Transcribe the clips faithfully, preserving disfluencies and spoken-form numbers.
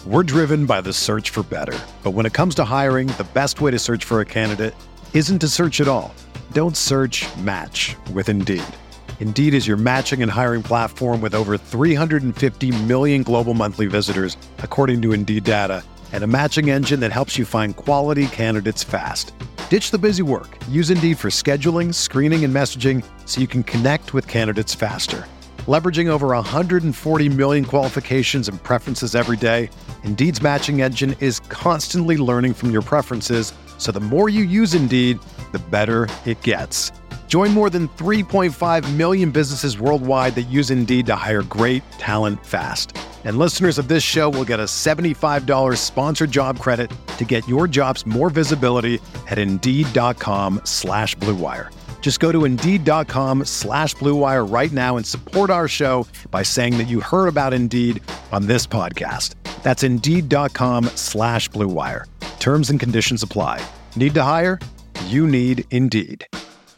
We're driven by the search for better. But when it comes to hiring, the best way to search for a candidate isn't to search at all. Don't search, match with Indeed. Indeed is your matching and hiring platform with over three hundred fifty million global monthly visitors, according to Indeed data, and a matching engine that helps you find quality candidates fast. Ditch the busy work. Use Indeed for scheduling, screening, and messaging so you can connect with candidates faster. Leveraging over one hundred forty million qualifications and preferences every day, Indeed's matching engine is constantly learning from your preferences, so the more you use Indeed, the better it gets. Join more than three point five million businesses worldwide that use Indeed to hire great talent fast. And listeners of this show will get a seventy-five dollars sponsored job credit to get your jobs more visibility at Indeed.com slash Blue Wire. Just go to Indeed.com slash Blue Wire right now and support our show by saying that you heard about Indeed on this podcast. That's Indeed.com slash Blue Wire. Terms and conditions apply. Need to hire? You need Indeed.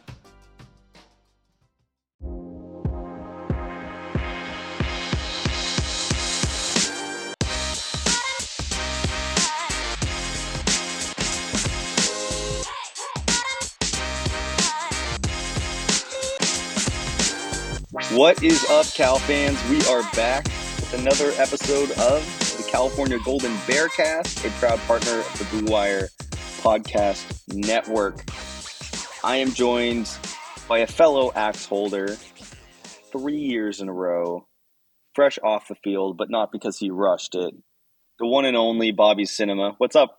What is up, Cal fans? We are back with another episode of the California Golden Bearcast, a proud partner of the Blue Wire Podcast Network. I am joined by a fellow axe holder, three years in a row, fresh off the field, but not because he rushed it. The one and only Bobby Cinema. What's up?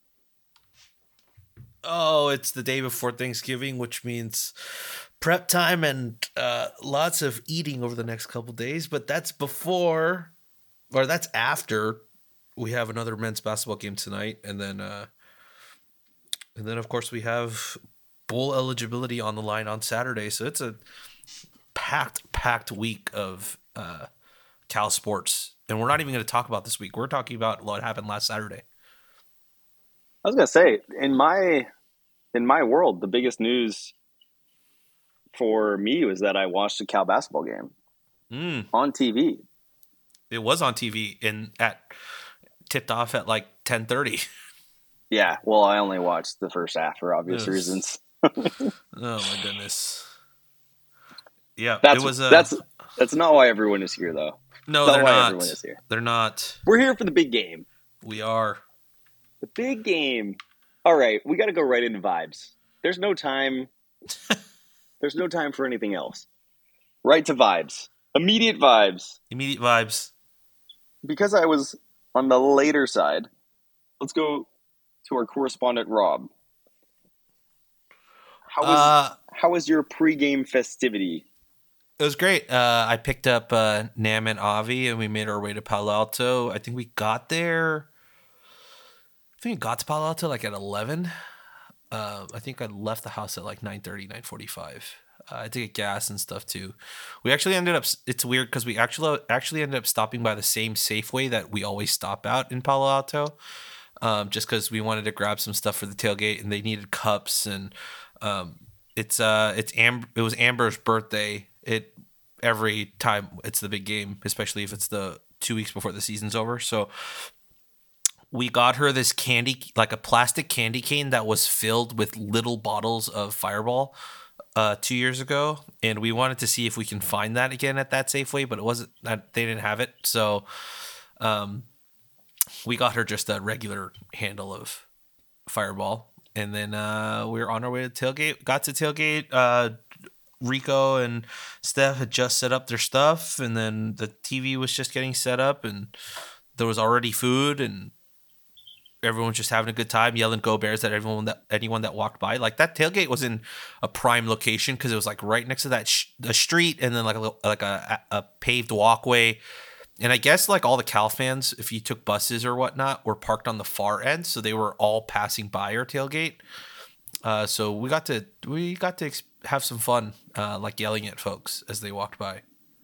Oh, it's the day before Thanksgiving, which means prep time and uh, lots of eating over the next couple days. But that's before, or that's after we have another men's basketball game tonight, and then, uh, and then of course we have bowl eligibility on the line on Saturday. So it's a packed, packed week of uh, Cal sports, and we're not even going to talk about this week. We're talking about what happened last Saturday. I was gonna say, in my in my world, the biggest news for me was that I watched a Cal basketball game mm. on T V. It was on T V and at tipped off at like ten thirty. Yeah, well, I only watched the first half for obvious was, reasons. Oh my goodness! Yeah, that's it was. A, that's that's not why everyone is here, though. No, that's they're not why not. Everyone is here. They're not. We're here for the big game. We are. The big game. All right, we got to go right into vibes. There's no time. There's no time for anything else. Right to vibes. Immediate vibes. Immediate vibes. Because I was on the later side, let's go to our correspondent, Rob. How was, uh, how was your pregame festivity? It was great. Uh, I picked up uh, Nam and Avi, and we made our way to Palo Alto. I think we got there... I think I got to Palo Alto like at eleven. Uh, I think I left the house at like nine thirty, nine forty-five. Uh, I had to get gas and stuff too. We actually ended up, it's weird because we actually actually ended up stopping by the same Safeway that we always stop out in Palo Alto, um, just because we wanted to grab some stuff for the tailgate and they needed cups. And um, it's uh it's Am- it was Amber's birthday. It every time it's the big game, especially if it's the two weeks before the season's over. So we got her this candy, like a plastic candy cane that was filled with little bottles of Fireball uh, two years ago. And we wanted to see if we can find that again at that Safeway, but it wasn't, they didn't have it. So um, we got her just a regular handle of Fireball. And then uh, we were on our way to tailgate, got to tailgate. Uh, Rico and Steph had just set up their stuff. And then the T V was just getting set up and there was already food and everyone was just having a good time, yelling "Go Bears" at everyone that anyone that walked by. Like that tailgate was in a prime location because it was like right next to that sh- the street, and then like a like a, a paved walkway. And I guess like all the Cal fans, if you took buses or whatnot, were parked on the far end, so they were all passing by our tailgate. Uh, so we got to we got to ex- have some fun, uh, like yelling at folks as they walked by.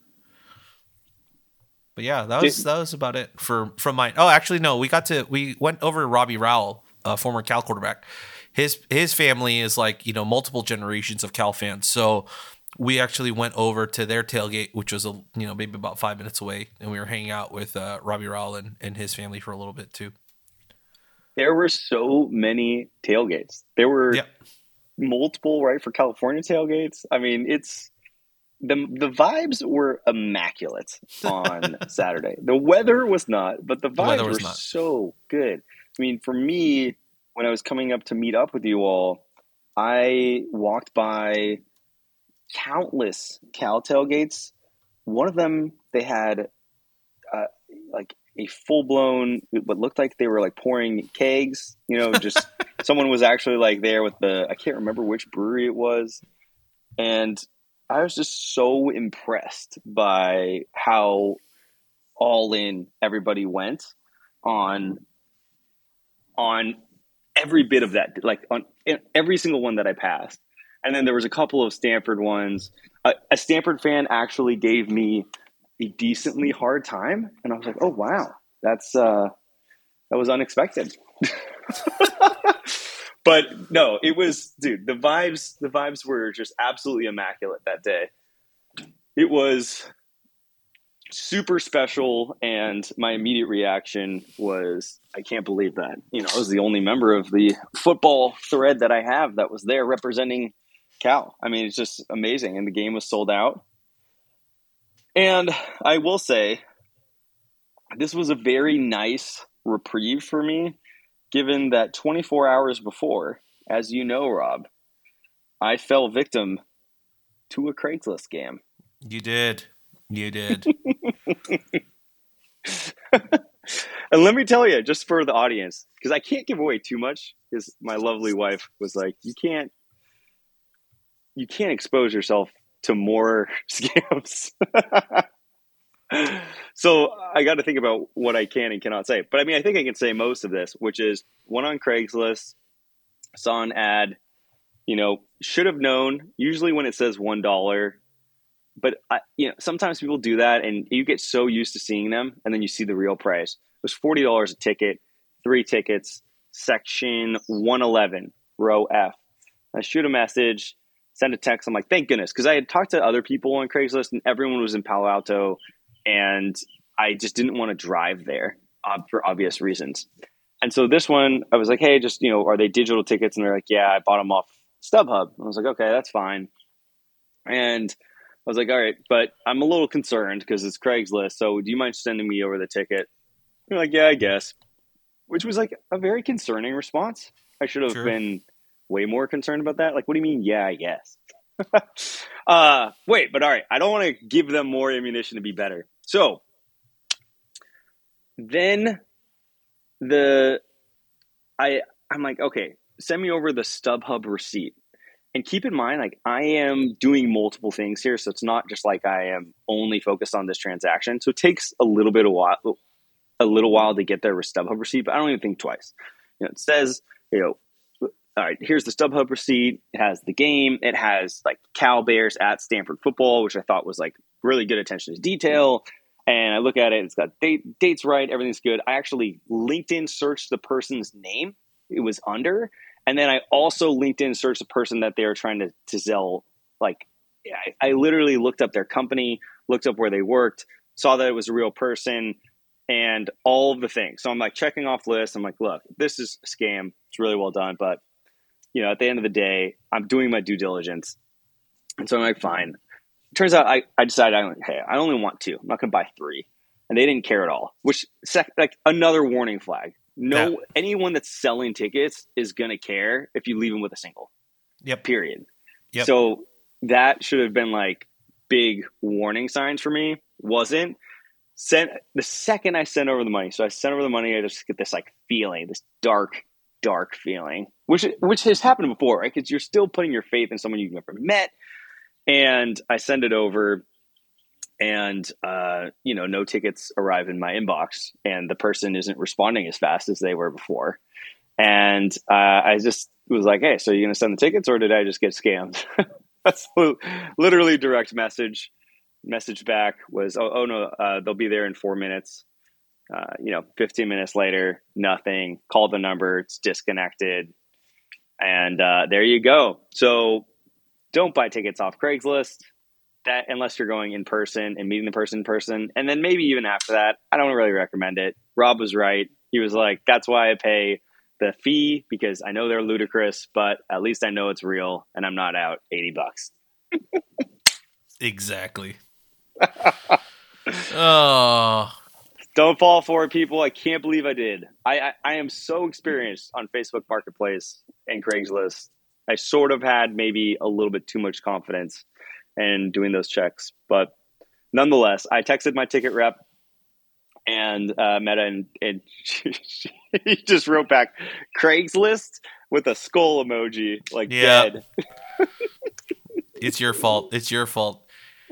But yeah, that was that was about it for from mine. Oh, actually, no, we got to we went over to Robbie Rowell, uh, former Cal quarterback. His his family is like, you know, multiple generations of Cal fans. So we actually went over to their tailgate, which was a you know maybe about five minutes away, and we were hanging out with uh, Robbie Rowell and, and his family for a little bit too. There were so many tailgates. There were Yep. multiple, right, for California tailgates. I mean, it's the the vibes were immaculate on Saturday. The weather was not, but the The weather vibes was were not. so good. I mean, for me, when I was coming up to meet up with you all, I walked by countless Cal tailgates. One of them, they had uh, like a full blown, what looked like they were like pouring kegs. You know, just someone was actually like there with the, I can't remember which brewery it was, and I was just so impressed by how all in everybody went on on every bit of that, like on every single one that I passed. And then there was a couple of Stanford ones. Uh, a Stanford fan actually gave me a decently hard time, and I was like, "Oh wow, that's uh, that was unexpected." But no, it was, dude. The vibes, the vibes were just absolutely immaculate that day. It was super special, and my immediate reaction was, I can't believe that. You know, I was the only member of the football thread that I have that was there representing Cal. I mean, it's just amazing, and the game was sold out. And I will say, this was a very nice reprieve for me, given that twenty-four hours before, as you know, Rob, I fell victim to a Craigslist scam. You did. You did. And let me tell you, just for the audience, because I can't give away too much, because my lovely wife was like, you can't, you can't expose yourself to more scams. So I got to think about what I can and cannot say. But I mean, I think I can say most of this, which is one on Craigslist, saw an ad, you know, should have known, usually when it says one dollar. But I, you know, sometimes people do that, and you get so used to seeing them, and then you see the real price. It was forty dollars a ticket, three tickets, section one eleven, row F. I shoot a message, send a text. I'm like, thank goodness, because I had talked to other people on Craigslist, and everyone was in Palo Alto, and I just didn't want to drive there uh, for obvious reasons. And so this one, I was like, hey, just, you know, are they digital tickets? And they're like, yeah, I bought them off StubHub. I was like, okay, that's fine. And I was like, all right, but I'm a little concerned because it's Craigslist. So do you mind sending me over the ticket? They're like, yeah, I guess. Which was like a very concerning response. I should have Sure. been way more concerned about that. Like, what do you mean? Yeah, I guess. uh, wait, but all right. I don't want to give them more ammunition to be better. So then the, I, I'm like, okay, send me over the StubHub receipt. And keep in mind, like, I am doing multiple things here. So it's not just like I am only focused on this transaction. So it takes a little bit of while, a little while to get their StubHub receipt, but I don't even think twice. You know, it says, you know, all right, here's the StubHub receipt. It has the game. It has like Cal Bears at Stanford football, which I thought was like really good attention to detail. And I look at it, it's got date, dates right. Everything's good. I actually LinkedIn searched the person's name it was under. And then I also LinkedIn searched the person that they were trying to, to sell. Like, I, I literally looked up their company, looked up where they worked, saw that it was a real person, and all of the things. So I'm like checking off lists. I'm like, look, this is a scam. It's really well done. But, you know, at the end of the day, I'm doing my due diligence. And so I'm like, fine. Turns out I, I decided, I'm like, hey, I only want two. I'm not going to buy three. And they didn't care at all, which sec- like another warning flag. No, Yeah. anyone that's selling tickets is going to care if you leave them with a single. Yep. Period. Yep. So that should have been like big warning signs for me. Wasn't. Sent the second I sent over the money. So I sent over the money. I just get this like feeling, this dark, dark feeling, which which has happened before, right? Because you're still putting your faith in someone you've never met. And I send it over. And, uh, you know, no tickets arrive in my inbox, and the person isn't responding as fast as they were before. And uh, I just was like, hey, so you're going to send the tickets, or did I just get scammed? That's literally direct message. Message back was, oh, oh no, uh, they'll be there in four minutes. Uh, you know, fifteen minutes later, nothing. Call the number, it's disconnected. And uh, there you go. So don't buy tickets off Craigslist. that unless you're going in person and meeting the person in person. And then maybe even after that, I don't really recommend it. Rob was right. He was like, that's why I pay the fee, because I know they're ludicrous, but at least I know it's real and I'm not out eighty bucks. Exactly. Oh, don't fall for it, people. I can't believe I did. I, I, I am so experienced on Facebook Marketplace and Craigslist. I sort of had maybe a little bit too much confidence in doing those checks. But nonetheless, I texted my ticket rep and uh, Meta, and, and he just wrote back Craigslist with a skull emoji, like yeah. dead. It's your fault. It's your fault.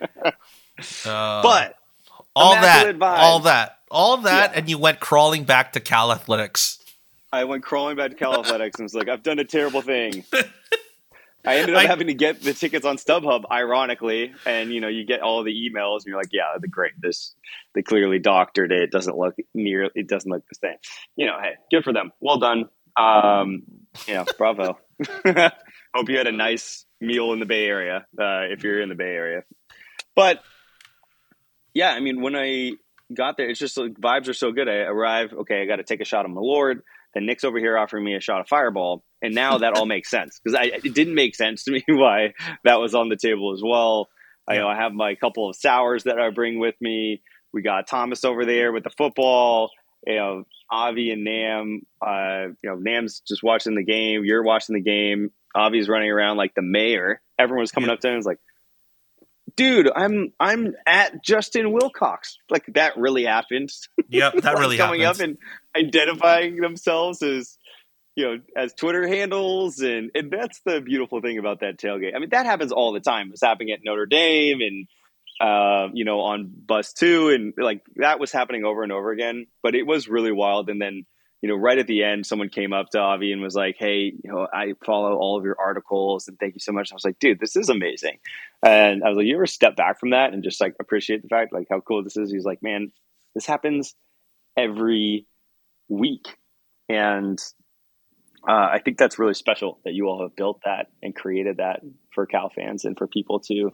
Uh, but all that, vibes. all that, all that, yeah. and you went crawling back to Cal Athletics. I went crawling back to Cal Athletics and was like, I've done a terrible thing. I ended up I, having to get the tickets on StubHub, ironically, and you know, you get all the emails, and you're like, "Yeah, they're great. This they clearly doctored it. It doesn't look near. It doesn't look the same." You know, hey, good for them. Well done. Um, you know, bravo. Hope you had a nice meal in the Bay Area, uh, if you're in the Bay Area. But yeah, I mean, when I got there, it's just like vibes are so good. I arrive, okay, I got to take a shot of Malort. Then Nick's over here offering me a shot of Fireball. And now that all makes sense, because it didn't make sense to me why that was on the table as well. Yeah. I, you know, I have my couple of sours that I bring with me. We got Thomas over there with the football. You know, Avi and Nam. Uh, you know, Nam's just watching the game. You're watching the game. Avi's running around like the mayor. Everyone was coming yeah. up to him and was like, "Dude, I'm I'm at Justin Wilcox." Like that really happened. Yep, that like really coming happens. up and identifying themselves as, you know, as Twitter handles, and and that's the beautiful thing about that tailgate. I mean, that happens all the time. It's happening at Notre Dame and uh, you know, on bus two, and like that was happening over and over again. But it was really wild. And then, you know, right at the end, someone came up to Avi and was like, "Hey, you know, I follow all of your articles and thank you so much." I was like, "Dude, this is amazing." And I was like, "You ever step back from that and just like appreciate the fact like how cool this is?" He's like, "Man, this happens every week." And uh, I think that's really special that you all have built that and created that for Cal fans and for people to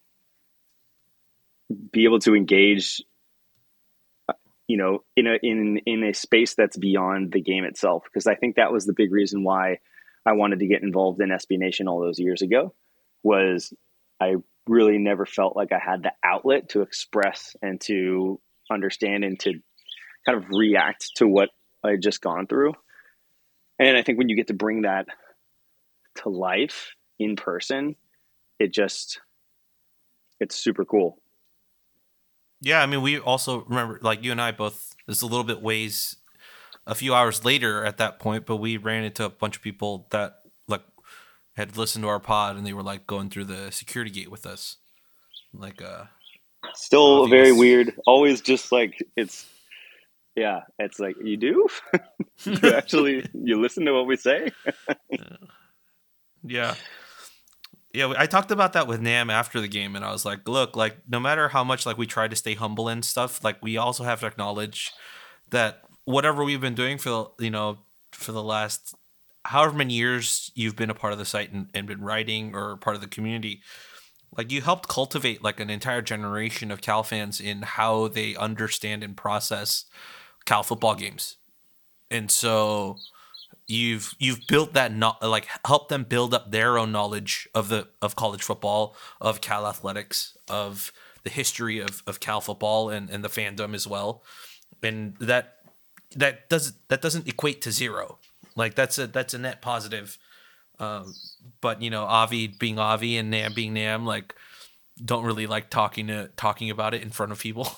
be able to engage, you know, in a in in a space that's beyond the game itself. Because I think that was the big reason why I wanted to get involved in S B Nation all those years ago, was I really never felt like I had the outlet to express and to understand and to kind of react to what I had just gone through. And I think when you get to bring that to life in person, it just, it's super cool. Yeah, I mean, we also remember, like you and I both, it's a little bit ways, a few hours later at that point, but we ran into a bunch of people that like had listened to our pod and they were like going through the security gate with us. Like, uh, still obvious. very weird. Always just like, it's, yeah, it's like, you do? You actually, you listen to what we say? Yeah. Yeah, I talked about that with Nam after the game, and I was like, look, like, no matter how much, like, we try to stay humble and stuff, like, we also have to acknowledge that whatever we've been doing for, the, you know, for the last however many years you've been a part of the site and, and been writing or part of the community, like, you helped cultivate, like, an entire generation of Cal fans in how they understand and process Cal football games. And so you've you've built that, not like helped them build up their own knowledge of the of college football, of Cal athletics, of the history of, of Cal football and, and the fandom as well. And that that doesn't that doesn't equate to zero. Like that's a that's a net positive. Um, but you know, Avi being Avi and Nam being Nam, like don't really like talking to talking about it in front of people.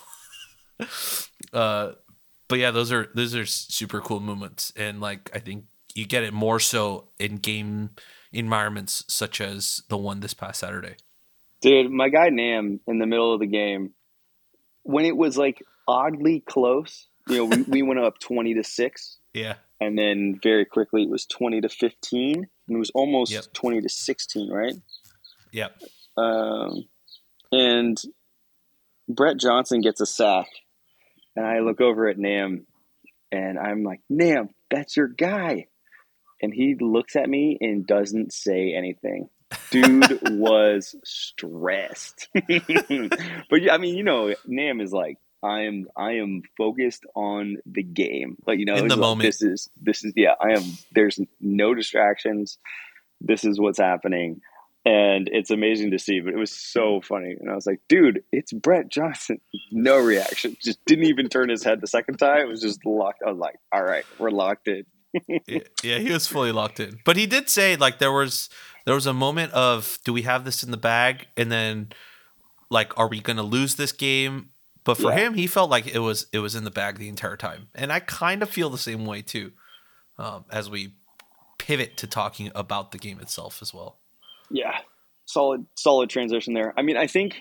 uh But yeah, those are those are super cool moments, and like I think you get it more so in game environments such as the one this past Saturday. Dude, my guy Nam in the middle of the game, when it was like oddly close, you know, we, we went up twenty to six. Yeah, and then very quickly it was twenty to fifteen, and it was almost yep. twenty to sixteen, right? Yep. Um, and Brett Johnson gets a sack. And I look over at Nam, and I'm like, "Nam, that's your guy." And he looks at me and doesn't say anything. Dude was stressed. But yeah, I mean, you know, Nam is like, I am I am focused on the game. Like, you know, In he's the like, moment. this is this is yeah, I am there's no distractions. This is what's happening. And it's amazing to see, but it was so funny. And I was like, dude, it's Brett Johnson. No reaction. Just didn't even turn his head the second time. It was just locked. I was like, all right, we're locked in. Yeah, he was fully locked in. But he did say like there was there was a moment of, do we have this in the bag? And then like, are we gonna lose this game? But for Yeah. him, he felt like it was it was in the bag the entire time. And I kind of feel the same way too, um, as we pivot to talking about the game itself as well. Yeah. Solid, solid transition there. I mean, I think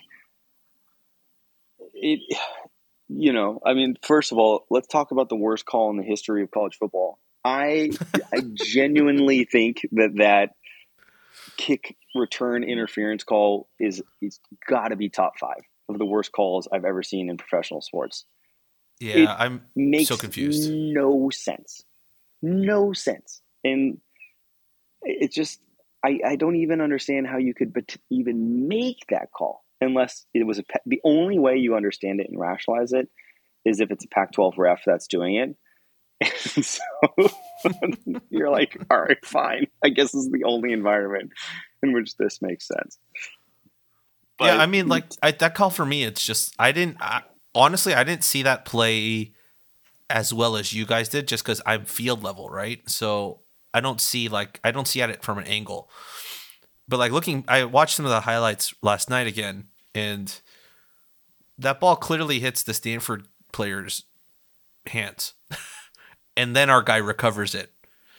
it, you know, I mean, first of all, let's talk about the worst call in the history of college football. I, I genuinely think that that kick return interference call is, it's got to be top five of the worst calls I've ever seen in professional sports. Yeah, It I'm makes so confused. no sense. No sense. And it just, I, I don't even understand how you could bet- even make that call unless it was a, the only way you understand it and rationalize it is if it's a Pac twelve ref that's doing it. And so you're like, all right, fine. I guess this is the only environment in which this makes sense. But, yeah, I mean, like I, that call for me, it's just I didn't I, honestly I didn't see that play as well as you guys did, just because I'm field level, right? So I don't see like I don't see at it from an angle. But like looking, I watched some of the highlights last night again, and that ball clearly hits the Stanford player's hands, and then our guy recovers it.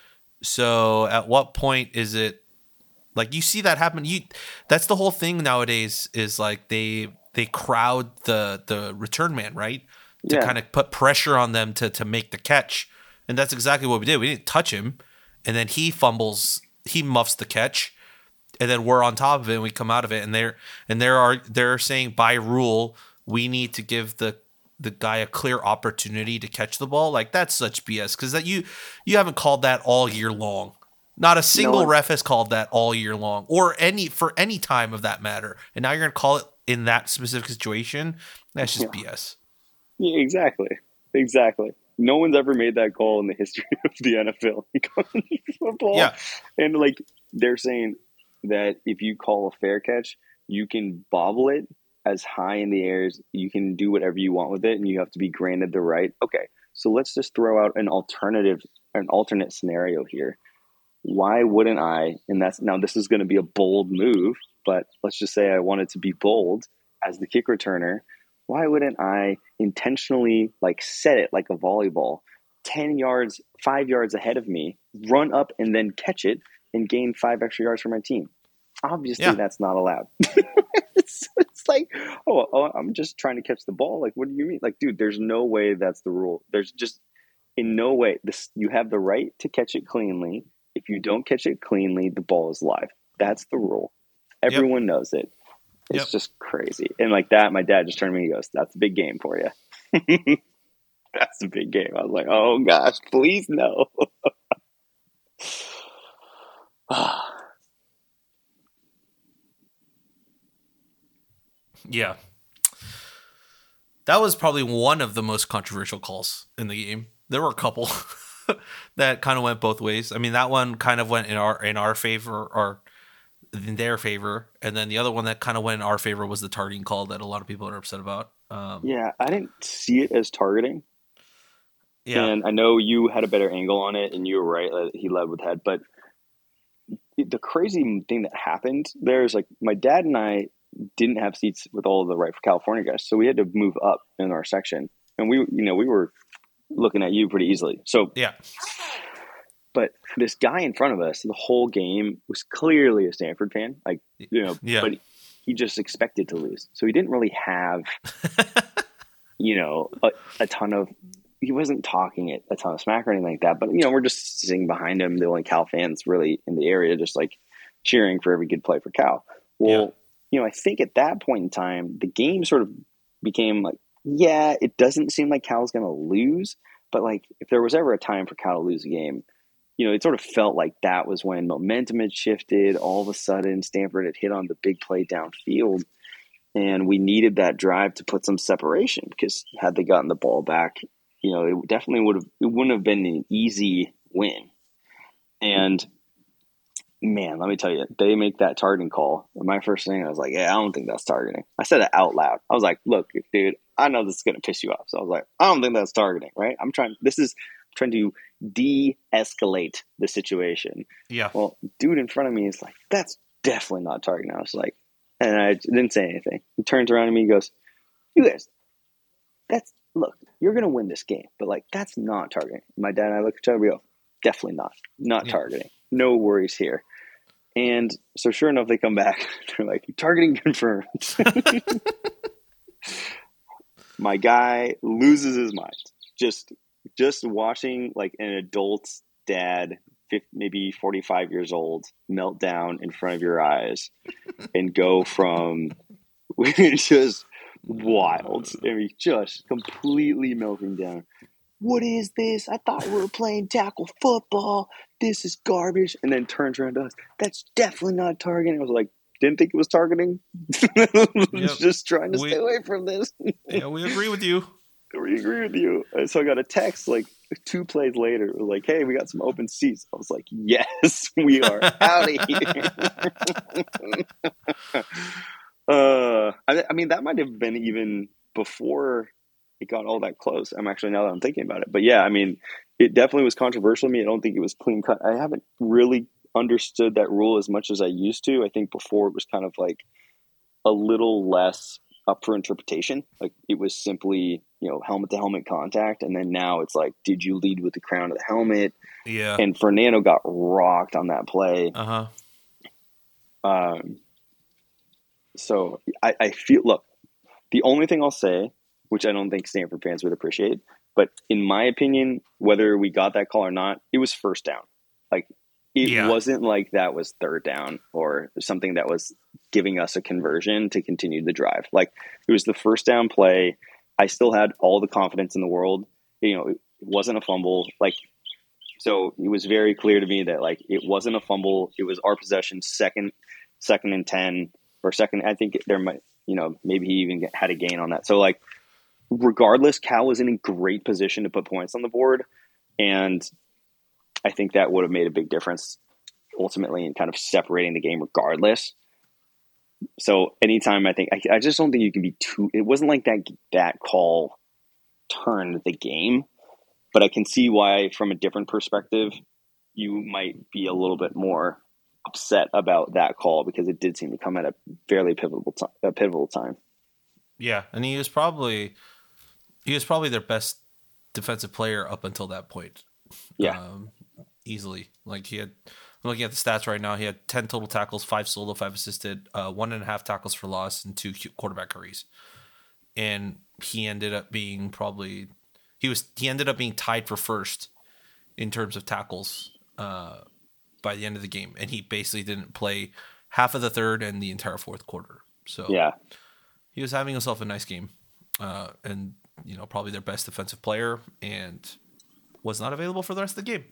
So at what point is it like you see that happen? You that's the whole thing nowadays is like they they crowd the the return man, right? To yeah. kind of put pressure on them to to make the catch. And that's exactly what we did. We didn't touch him, and then he fumbles, he muffs the catch, and then we're on top of it and we come out of it, and they're and there are they're saying by rule we need to give the the guy a clear opportunity to catch the ball. Like that's such B S, because that you you haven't called that all year long. Not a single No, ref has called that all year long, or any for any time of that matter. And now you're gonna call it in that specific situation. That's just yeah. B S. Yeah, exactly. Exactly. No one's ever made that call in the history of the N F L football. Yeah. And like they're saying that if you call a fair catch, you can bobble it as high in the air as you can do whatever you want with it, and you have to be granted the right. Okay, so let's just throw out an alternative, an alternate scenario here. Why wouldn't I? And that's now this is going to be a bold move, but let's just say I wanted to be bold as the kick returner. Why wouldn't I intentionally like set it like a volleyball, ten yards, five yards ahead of me, run up and then catch it and gain five extra yards for my team? Obviously, Yeah. that's not allowed. it's, it's like, oh, oh, I'm just trying to catch the ball. Like, what do you mean? Like, dude, there's no way that's the rule. There's just in no way this. You have the right to catch it cleanly. If you don't catch it cleanly, the ball is live. That's the rule. Everyone yep. knows it. It's Yep. just crazy. And like that, my dad just turned to me and goes, that's a big game for you. That's a big game. I was like, oh gosh, please no. Yeah. That was probably one of the most controversial calls in the game. There were a couple that kind of went both ways. I mean, that one kind of went in our in our favor or in their favor, and then the other one that kind of went in our favor was the targeting call that a lot of people are upset about. Um, yeah, I didn't see it as targeting. Yeah, and I know you had a better angle on it, and you were right. He led with head, but the crazy thing that happened there is like my dad and I didn't have seats with all of the Right for California guys, so we had to move up in our section, and we, you know, we were looking at you pretty easily. So yeah. But this guy in front of us, the whole game was clearly a Stanford fan, like you know, yeah. but he just expected to lose, so he didn't really have, you know, a, a ton of. He wasn't talking it a ton of smack or anything like that, but you know, we're just sitting behind him, the only Cal fans really in the area, just like cheering for every good play for Cal. Well, yeah. you know, I think at that point in time, the game sort of became like, yeah, it doesn't seem like Cal's going to lose, but like if there was ever a time for Cal to lose a game, you know, it sort of felt like that was when momentum had shifted. All of a sudden, Stanford had hit on the big play downfield, and we needed that drive to put some separation, because had they gotten the ball back, you know, it definitely would have, it wouldn't have been an easy win. And man, let me tell you, they make that targeting call. And my first thing, I was like, yeah, I don't think that's targeting. I said it out loud. I was like, look, dude, I know this is going to piss you off. So I was like, I don't think that's targeting, right? I'm trying, this is I'm trying to de-escalate the situation. Yeah. Well, dude in front of me is like, that's definitely not targeting. I was like, and I didn't say anything. He turns around to me and goes, you guys, that's, look, you're going to win this game, but like, that's not targeting. My dad and I look at each other, we go, definitely not, not yeah. targeting. No worries here. And so sure enough, they come back. They're like, targeting confirmed. My guy loses his mind. Just just watching like an adult's dad, fifty, maybe forty-five years old, melt down in front of your eyes and go from just wild. I mean, just completely melting down. What is this? I thought we were playing tackle football. This is garbage. And then turns around to us. That's definitely not targeting. I was like, didn't think it was targeting. Yep. Just trying to we, stay away from this. Yeah, we agree with you. We agree with you. And so I got a text like two plays later. It was like, hey, we got some open seats. I was like, yes, we are out of here. uh, I, I mean, that might have been even before it got all that close. I'm actually, now that I'm thinking about it. But yeah, I mean, it definitely was controversial to me. I don't think it was clean cut. I haven't really understood that rule as much as I used to. I think before it was kind of like a little less up for interpretation. Like it was simply, you know, helmet to helmet contact. And then now it's like, did you lead with the crown of the helmet? Yeah. And Fernando got rocked on that play. Uh-huh. Um, so I, I feel, look, the only thing I'll say, which I don't think Stanford fans would appreciate, but in my opinion, whether we got that call or not, it was first down. Like it yeah. wasn't like that was third down or something that was giving us a conversion to continue the drive. Like it was the first down play. I still had all the confidence in the world. You know, it wasn't a fumble. Like, so it was very clear to me that like, it wasn't a fumble. It was our possession, second, second and ten or second. I think there might, you know, maybe he even had a gain on that. So like, regardless, Cal was in a great position to put points on the board. And I think that would have made a big difference ultimately in kind of separating the game regardless. So anytime I think, I, I just don't think you can be too, it wasn't like that, that call turned the game, but I can see why from a different perspective, you might be a little bit more upset about that call because it did seem to come at a fairly pivotal time, a pivotal time. Yeah. And he was probably, he was probably their best defensive player up until that point. Yeah. Um, easily. Like he had, I'm looking at the stats right now. He had ten total tackles, five solo, five assisted, uh, one and a half tackles for loss, and two quarterback hurries. And he ended up being probably he was he ended up being tied for first in terms of tackles uh, by the end of the game. And he basically didn't play half of the third and the entire fourth quarter. So yeah, he was having himself a nice game, uh, and you know probably their best defensive player, and was not available for the rest of the game.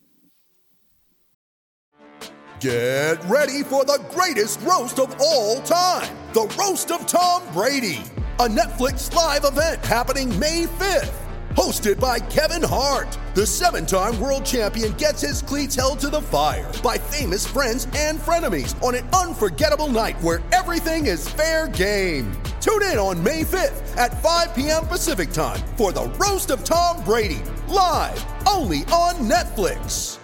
Get ready for the greatest roast of all time, the Roast of Tom Brady, a Netflix live event happening May fifth. Hosted by Kevin Hart, the seven-time world champion gets his cleats held to the fire by famous friends and frenemies on an unforgettable night where everything is fair game. Tune in on May fifth at five p.m. Pacific time for the Roast of Tom Brady, live only on Netflix.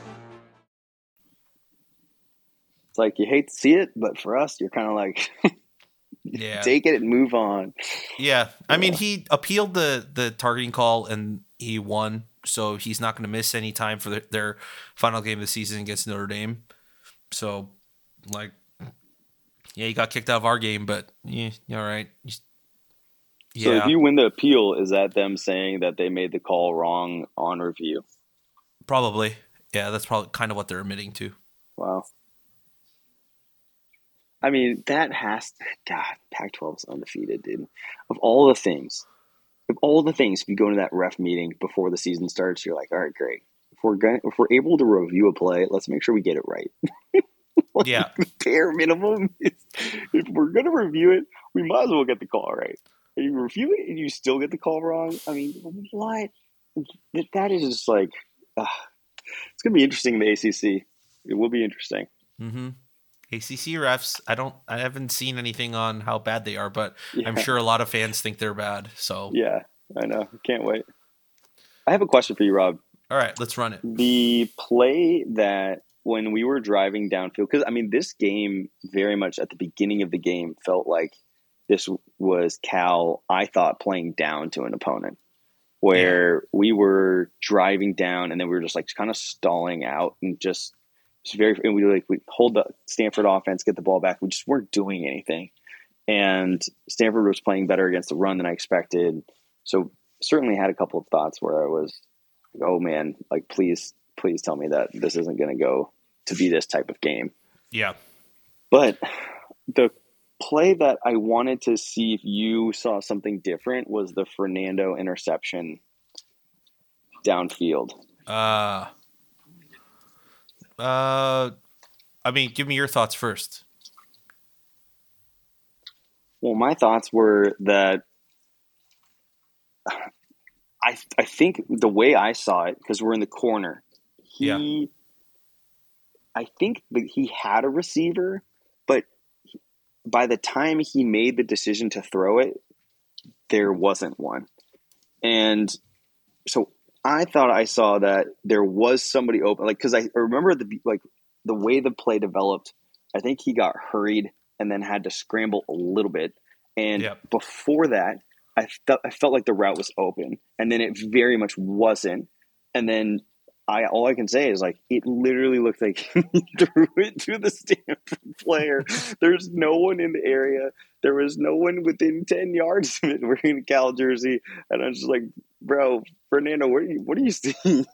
It's like you hate to see it, but for us, you're kind of like, yeah, take it and move on. Yeah, I mean, he appealed the the targeting call and he won, so he's not going to miss any time for the, their final game of the season against Notre Dame. So, like, yeah, he got kicked out of our game, but yeah, all right. Yeah. So if you win the appeal, is that them saying that they made the call wrong on review? Probably. Yeah, that's probably kind of what they're admitting to. Wow. I mean, that has to, God, Pac twelve is undefeated, dude. Of all the things, of all the things, if you go into that ref meeting before the season starts, you're like, all right, great. we're going if we're able to review a play, let's make sure we get it right. Like, Yeah. the bare minimum is, if we're going to review it, we might as well get the call right. If you review it and you still get the call wrong, I mean, what? That, that is just like, uh, it's going to be interesting in the A C C. It will be interesting. Mm-hmm. A C C refs, I don't, I haven't seen anything on how bad they are, but Yeah. I'm sure a lot of fans think they're bad. So Yeah, I know. Can't wait. I have a question for you, Rob. all right, let's run it. The play that when we were driving downfield, because I mean, this game very much at the beginning of the game felt like this was Cal, I thought, playing down to an opponent, where yeah. we were driving down and then we were just like kind of stalling out and just, just very, and we like we hold the Stanford offense, get the ball back. We just weren't doing anything, and Stanford was playing better against the run than I expected. So certainly had a couple of thoughts where I was, oh man, like please. Please tell me that this isn't going to go to be this type of game. Yeah. But the play that I wanted to see if you saw something different was the Fernando interception downfield. Uh, uh, I mean, give me your thoughts first. Well, my thoughts were that I I think the way I saw it, because we're in the corner, He, yeah. I think that he had a receiver, but by the time he made the decision to throw it, there wasn't one. And so I thought I saw that there was somebody open, like, cause I remember the, like the way the play developed, I think he got hurried and then had to scramble a little bit. And yep. before that, I felt, I felt like the route was open, and then it very much wasn't. And then I all I can say is like it literally looked like he threw it to the Stanford player. There's no one in the area. There was no one within ten yards of it wearing a Cal jersey, and I'm just like, bro, Fernando, what are you, what are you seeing?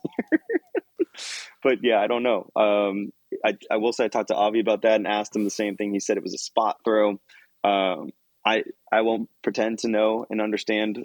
But yeah, I don't know. Um, I I will say I talked to Avi about that and asked him the same thing. He said it was a spot throw. Um, I I won't pretend to know and understand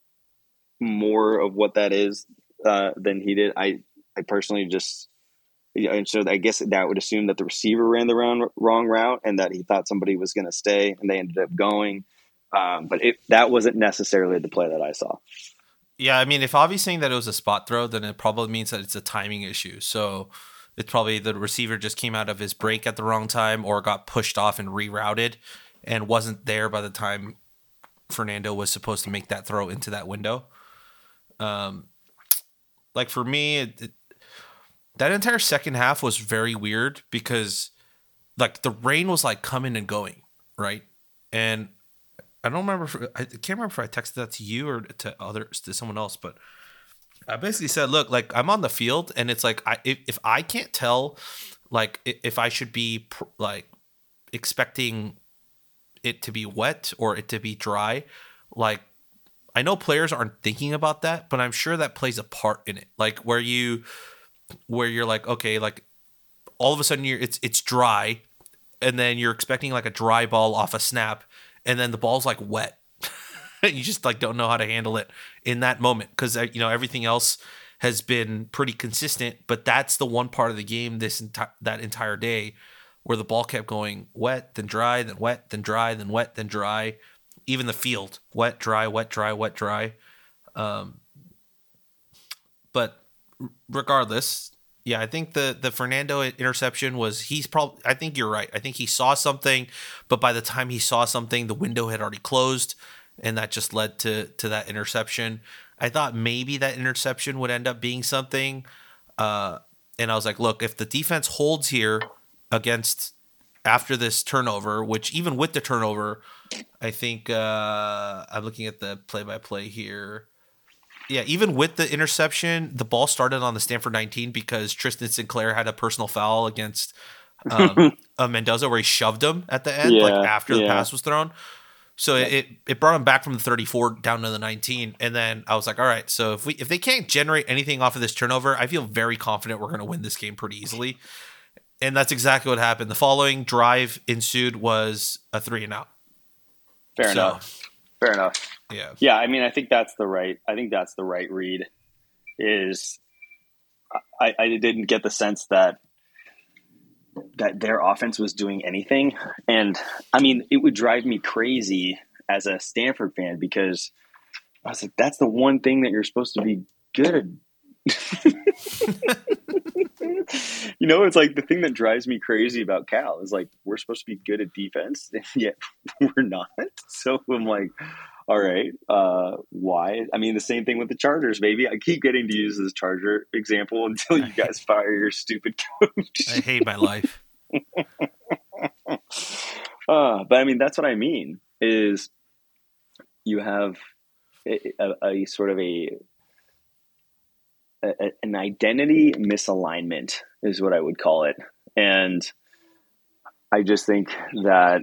more of what that is uh, than he did. I. I personally just, and so I guess that would assume that the receiver ran the wrong, wrong route and that he thought somebody was going to stay and they ended up going. Um, but it, that wasn't necessarily the play that I saw. Yeah, I mean, if Avi's saying that it was a spot throw, then it probably means that it's a timing issue. So it's probably the receiver just came out of his break at the wrong time or got pushed off and rerouted and wasn't there by the time Fernando was supposed to make that throw into that window. Um, like for me, it, it, that entire second half was very weird because like the rain was like coming and going, right? And I don't remember if, I can't remember if I texted that to you or to others, to someone else, but I basically said, look, like I'm on the field and it's like I if, if I can't tell like if I should be like expecting it to be wet or it to be dry, like I know players aren't thinking about that, but I'm sure that plays a part in it. Like where you where you're like, okay, like all of a sudden you're it's it's dry, and then you're expecting like a dry ball off a snap, and then the ball's like wet. You just like don't know how to handle it in that moment because you know everything else has been pretty consistent, but that's the one part of the game this enti- that entire day where the ball kept going wet, then dry, then wet, then dry, then wet, then dry. Even the field, wet, dry, wet, dry, wet, dry. Um, but regardless, yeah, I think the the Fernando interception was he's probably. I think you're right. I think he saw something, but by the time he saw something, the window had already closed, and that just led to to that interception. I thought maybe that interception would end up being something, uh, and I was like, look, if the defense holds here against after this turnover, which even with the turnover, I think uh, I'm looking at the play-by-play here. Yeah, even with the interception, the ball started on the Stanford nineteen because Tristan Sinclair had a personal foul against um, uh, Mendoza where he shoved him at the end, yeah, like after yeah. the pass was thrown. So yeah. it it brought him back from the thirty-four down to the nineteen, and then I was like, all right, so if we if they can't generate anything off of this turnover, I feel very confident we're going to win this game pretty easily. And that's exactly what happened. The following drive ensued was a three and out. Fair so, enough. Fair enough. Yeah. Yeah. I mean, I think that's the right, I think that's the right read is I, I didn't get the sense that that their offense was doing anything. And I mean, it would drive me crazy as a Stanford fan because I was like, that's the one thing that you're supposed to be good at. You know, it's like the thing that drives me crazy about Cal is like, we're supposed to be good at defense, and yet we're not. So I'm like, all right, uh, why? I mean, the same thing with the Chargers, baby. I keep getting to use this Charger example until you guys fire your stupid coach. I hate my life. uh, but I mean, that's what I mean is you have a, a, a sort of a, a an identity misalignment is what I would call it. And I just think that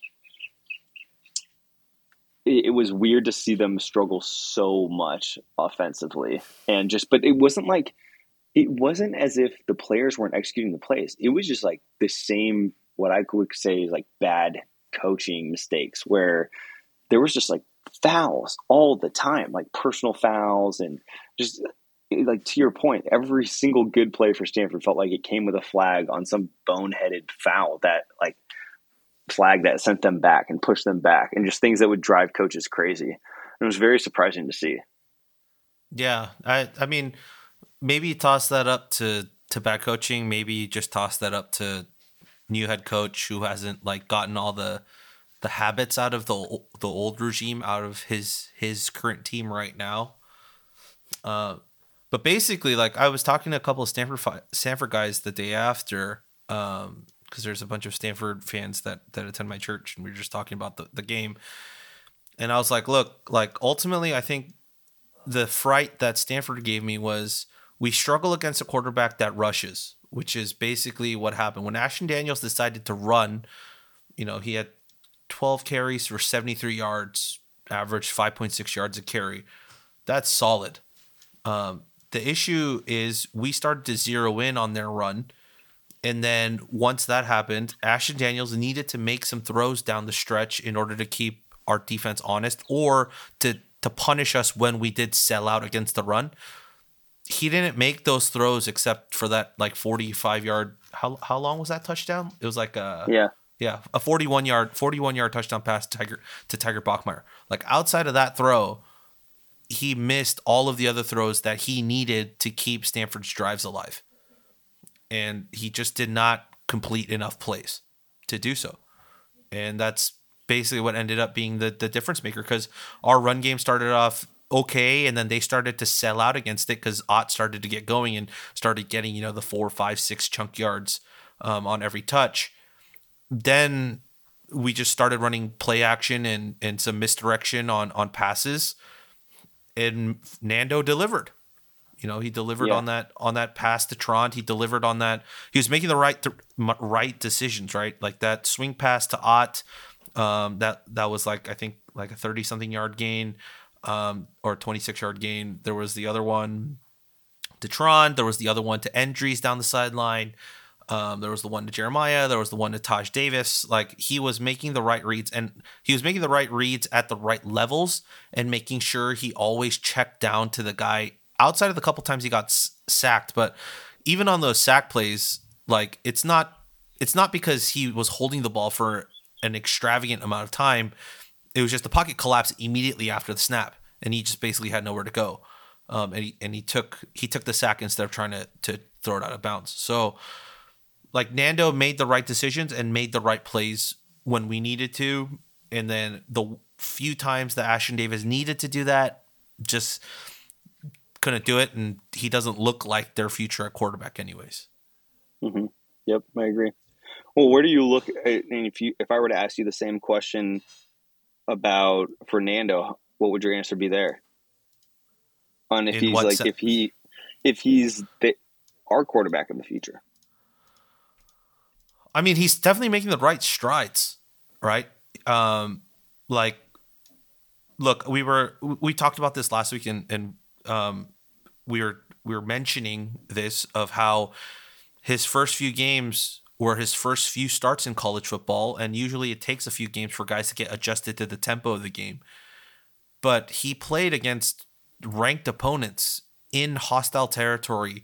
it, it was weird to see them struggle so much offensively and just, but it wasn't like, it wasn't as if the players weren't executing the plays. It was just like the same, what I would say is like bad coaching mistakes where there was just like fouls all the time, like personal fouls and just like to your point, every single good play for Stanford felt like it came with a flag on some boneheaded foul that like flag that sent them back and pushed them back and just things that would drive coaches crazy. And it was very surprising to see. Yeah. I, I mean, maybe toss that up to, to bad coaching. Maybe just toss that up to new head coach who hasn't like gotten all the, the habits out of the, the old regime out of his, his current team right now. Uh, But basically, like I was talking to a couple of Stanford Stanford guys the day after, um, because there's a bunch of Stanford fans that that attend my church, and we were just talking about the, the game. And I was like, look, like ultimately, I think the fright that Stanford gave me was we struggle against a quarterback that rushes, which is basically what happened when Ashton Daniels decided to run. You know, he had twelve carries for seventy-three yards, averaged five point six yards a carry. That's solid. Um, The issue is we started to zero in on their run. And then once that happened, Ashton Daniels needed to make some throws down the stretch in order to keep our defense honest or to, to punish us when we did sell out against the run. He didn't make those throws except for that like forty-five yard. How how long was that touchdown? It was like a yeah yeah a forty-one yard forty-one yard touchdown pass to Tiger to Tiger Bachmeier. Like outside of that throw, he missed all of the other throws that he needed to keep Stanford's drives alive. And he just did not complete enough plays to do so. And that's basically what ended up being the, the difference maker because our run game started off okay, and then they started to sell out against it because Ott started to get going and started getting, you know, the four, five, six chunk yards um, on every touch. Then we just started running play action and, and some misdirection on, on passes. And Nando delivered. You know, he delivered yeah. on that on that pass to Trond. He delivered on that. He was making the right th- right decisions, right? Like that swing pass to Ott. Um, that that was like I think like a thirty something yard gain, um, or twenty-six yard gain. There was the other one to Trond. There was the other one to Endries down the sideline. Um, there was the one to Jeremiah. There was the one to Taj Davis. Like he was making the right reads, and he was making the right reads at the right levels, and making sure he always checked down to the guy. Outside of the couple times he got s- sacked, but even on those sack plays, like it's not, it's not because he was holding the ball for an extravagant amount of time. It was just the pocket collapsed immediately after the snap, and he just basically had nowhere to go. Um, and he and he took he took the sack instead of trying to to throw it out of bounds. So. Like Nando made the right decisions and made the right plays when we needed to. And then the few times that Ashton Davis needed to do that, just couldn't do it. And he doesn't look like their future at quarterback anyways. Mm-hmm. Yep, I agree. Well, where do you look at, and if you if I were to ask you the same question about Fernando, what would your answer be there? On if In he's what like se- if he if he's the, our quarterback in the future. I mean, he's definitely making the right strides, right? Um, like, look, we were we talked about this last week, and and um, we were we were mentioning this of how his first few games were his first few starts in college football, and usually it takes a few games for guys to get adjusted to the tempo of the game. But he played against ranked opponents in hostile territory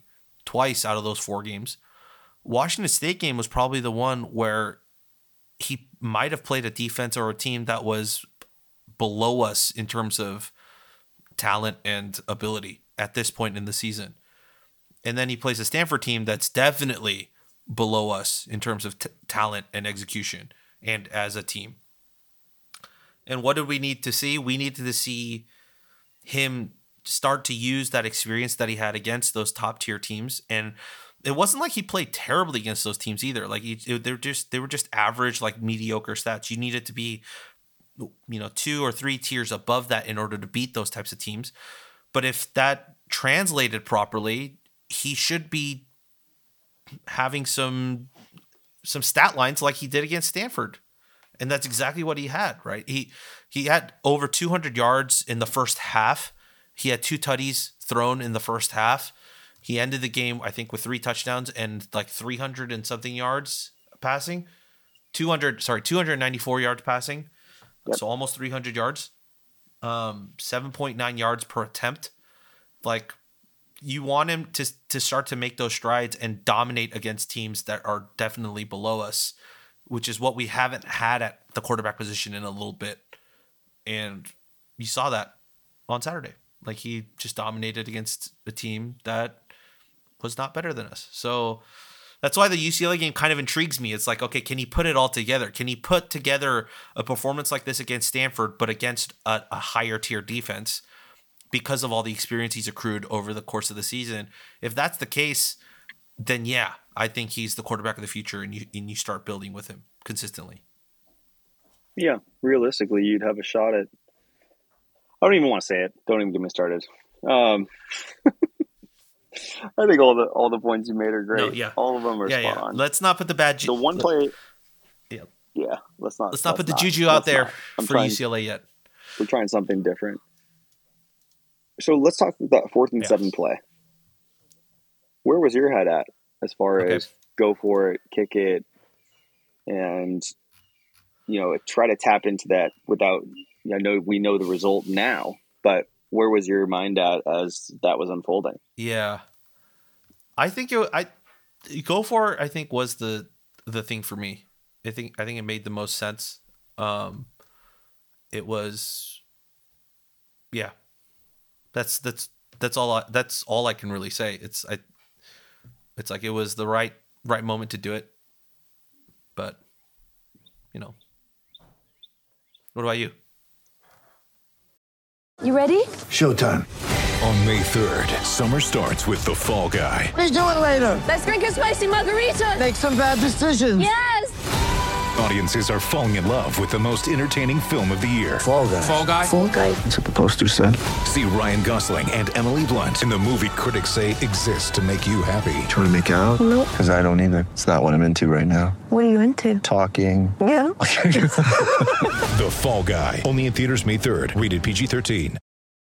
twice out of those four games. Washington State game was probably the one where he might have played a defense or a team that was below us in terms of talent and ability at this point in the season. And then he plays a Stanford team that's definitely below us in terms of t- talent and execution and as a team. And what did we need to see? We needed to see him start to use that experience that he had against those top tier teams. And it wasn't like he played terribly against those teams either. Like he, they were just, they were just average, like mediocre stats. You needed to be, you know, two or three tiers above that in order to beat those types of teams. But if that translated properly, he should be having some, some stat lines like he did against Stanford. And that's exactly what he had, right? He, he had over two hundred yards in the first half. He had two tutties thrown in the first half. He ended the game, I think, with three touchdowns and like three hundred and something yards passing. two hundred, sorry, two hundred ninety-four yards passing. Yep. So almost three hundred yards. Um, seven point nine yards per attempt. Like, you want him to to start to make those strides and dominate against teams that are definitely below us, which is what we haven't had at the quarterback position in a little bit. And you saw that on Saturday. Like, he just dominated against a team that was not better than us. So that's why the U C L A game kind of intrigues me. It's like, okay, can he put it all together? Can he put together a performance like this against Stanford, but against a, a higher tier defense because of all the experience he's accrued over the course of the season? If that's the case, then yeah, I think he's the quarterback of the future, and you and you start building with him consistently. Yeah, realistically, you'd have a shot at. I don't even want to say it. Don't even get me started. Um, I think all the all the points you made are great. No, yeah. All of them are yeah, spot yeah. on. Let's not put the bad. Ju- the one play. Yeah. Yeah. Let's not. Let's not put the not, juju out there for trying, U C L A yet. We're trying something different. So let's talk about fourth and yeah. seven play. Where was your head at as far okay. as go for it, kick it, and you know try to tap into that without? I know we know the result now, but where was your mind at as that was unfolding? Yeah, I think it. I go for it. I think was the the thing for me. I think I think it made the most sense. Um, it was, yeah. That's that's that's all. I, that's all I can really say. It's I. It's like it was the right right moment to do it, but you know. What about you? You ready? Showtime. On May third, summer starts with The Fall Guy. Let's do it later. Let's drink a spicy margarita. Make some bad decisions. Yes. Audiences are falling in love with the most entertaining film of the year. Fall Guy. Fall Guy? Fall Guy. That's what the poster said. See Ryan Gosling and Emily Blunt in the movie critics say exists to make you happy. Trying to make it out? Nope. Because I don't either. It's not what I'm into right now. What are you into? Talking. Yeah. The Fall Guy. Only in theaters May third. Rated P G thirteen.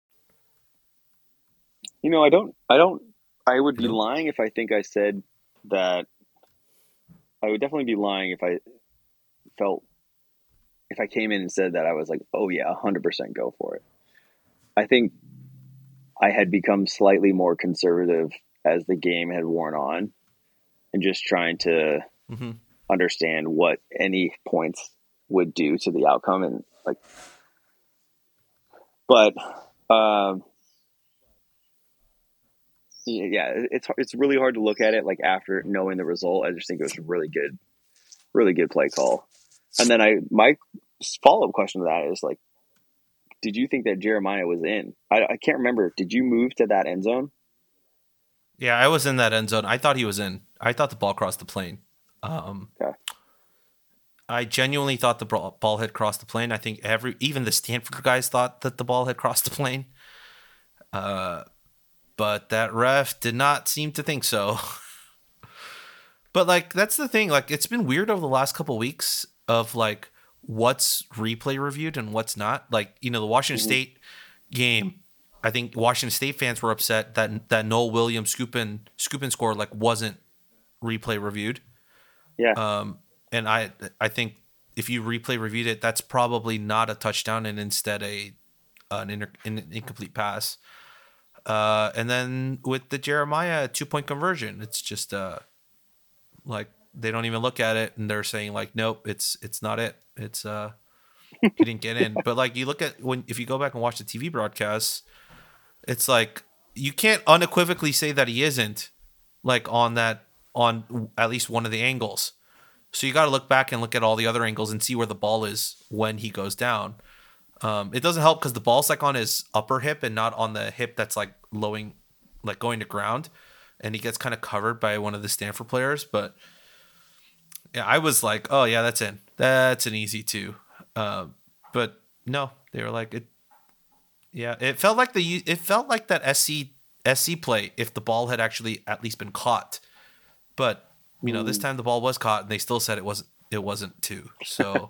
You know, I don't, I don't, I would be lying if I think I said that. I would definitely be lying if I felt, if I came in and said that I was like, oh yeah, one hundred percent go for it. I think I had become slightly more conservative as the game had worn on and just trying to mm-hmm. understand what any points would do to the outcome. And like, but, um, yeah, it's it's really hard to look at it like after knowing the result. I just think it was a really good, really good play call. And then I my follow up question to that is like, did you think that Jeremiah was in? I, I can't remember. Did you move to that end zone? Yeah, I was in that end zone. I thought he was in. I thought the ball crossed the plane. Um, okay. I genuinely thought the ball had crossed the plane. I think every even the Stanford guys thought that the ball had crossed the plane. Uh. But that ref did not seem to think so. But like, that's the thing. Like, it's been weird over the last couple of weeks of like what's replay reviewed and what's not. Like, you know, the Washington mm-hmm. State game, I think Washington State fans were upset that that Noel Williams scoop and scoop and score like wasn't replay reviewed. Yeah. Um, and I I think if you replay reviewed it, that's probably not a touchdown and instead a an, inter, an incomplete pass. Uh, and then with the Jeremiah two point conversion, it's just uh, like they don't even look at it and they're saying like, nope, it's it's not it. It's uh, he didn't get in. But like you look at when if you go back and watch the T V broadcasts, it's like you can't unequivocally say that he isn't like on that on at least one of the angles. So you got to look back and look at all the other angles and see where the ball is when he goes down. Um, it doesn't help because the ball's like on his upper hip and not on the hip that's like lowing, like going to ground, and he gets kind of covered by one of the Stanford players. But yeah, I was like, oh yeah, that's in. That's an easy two. Um, but no, they were like it. Yeah, it felt like the it felt like that S C S C play if the ball had actually at least been caught. But you know, this time the ball was caught, and they still said it wasn't. It wasn't two. So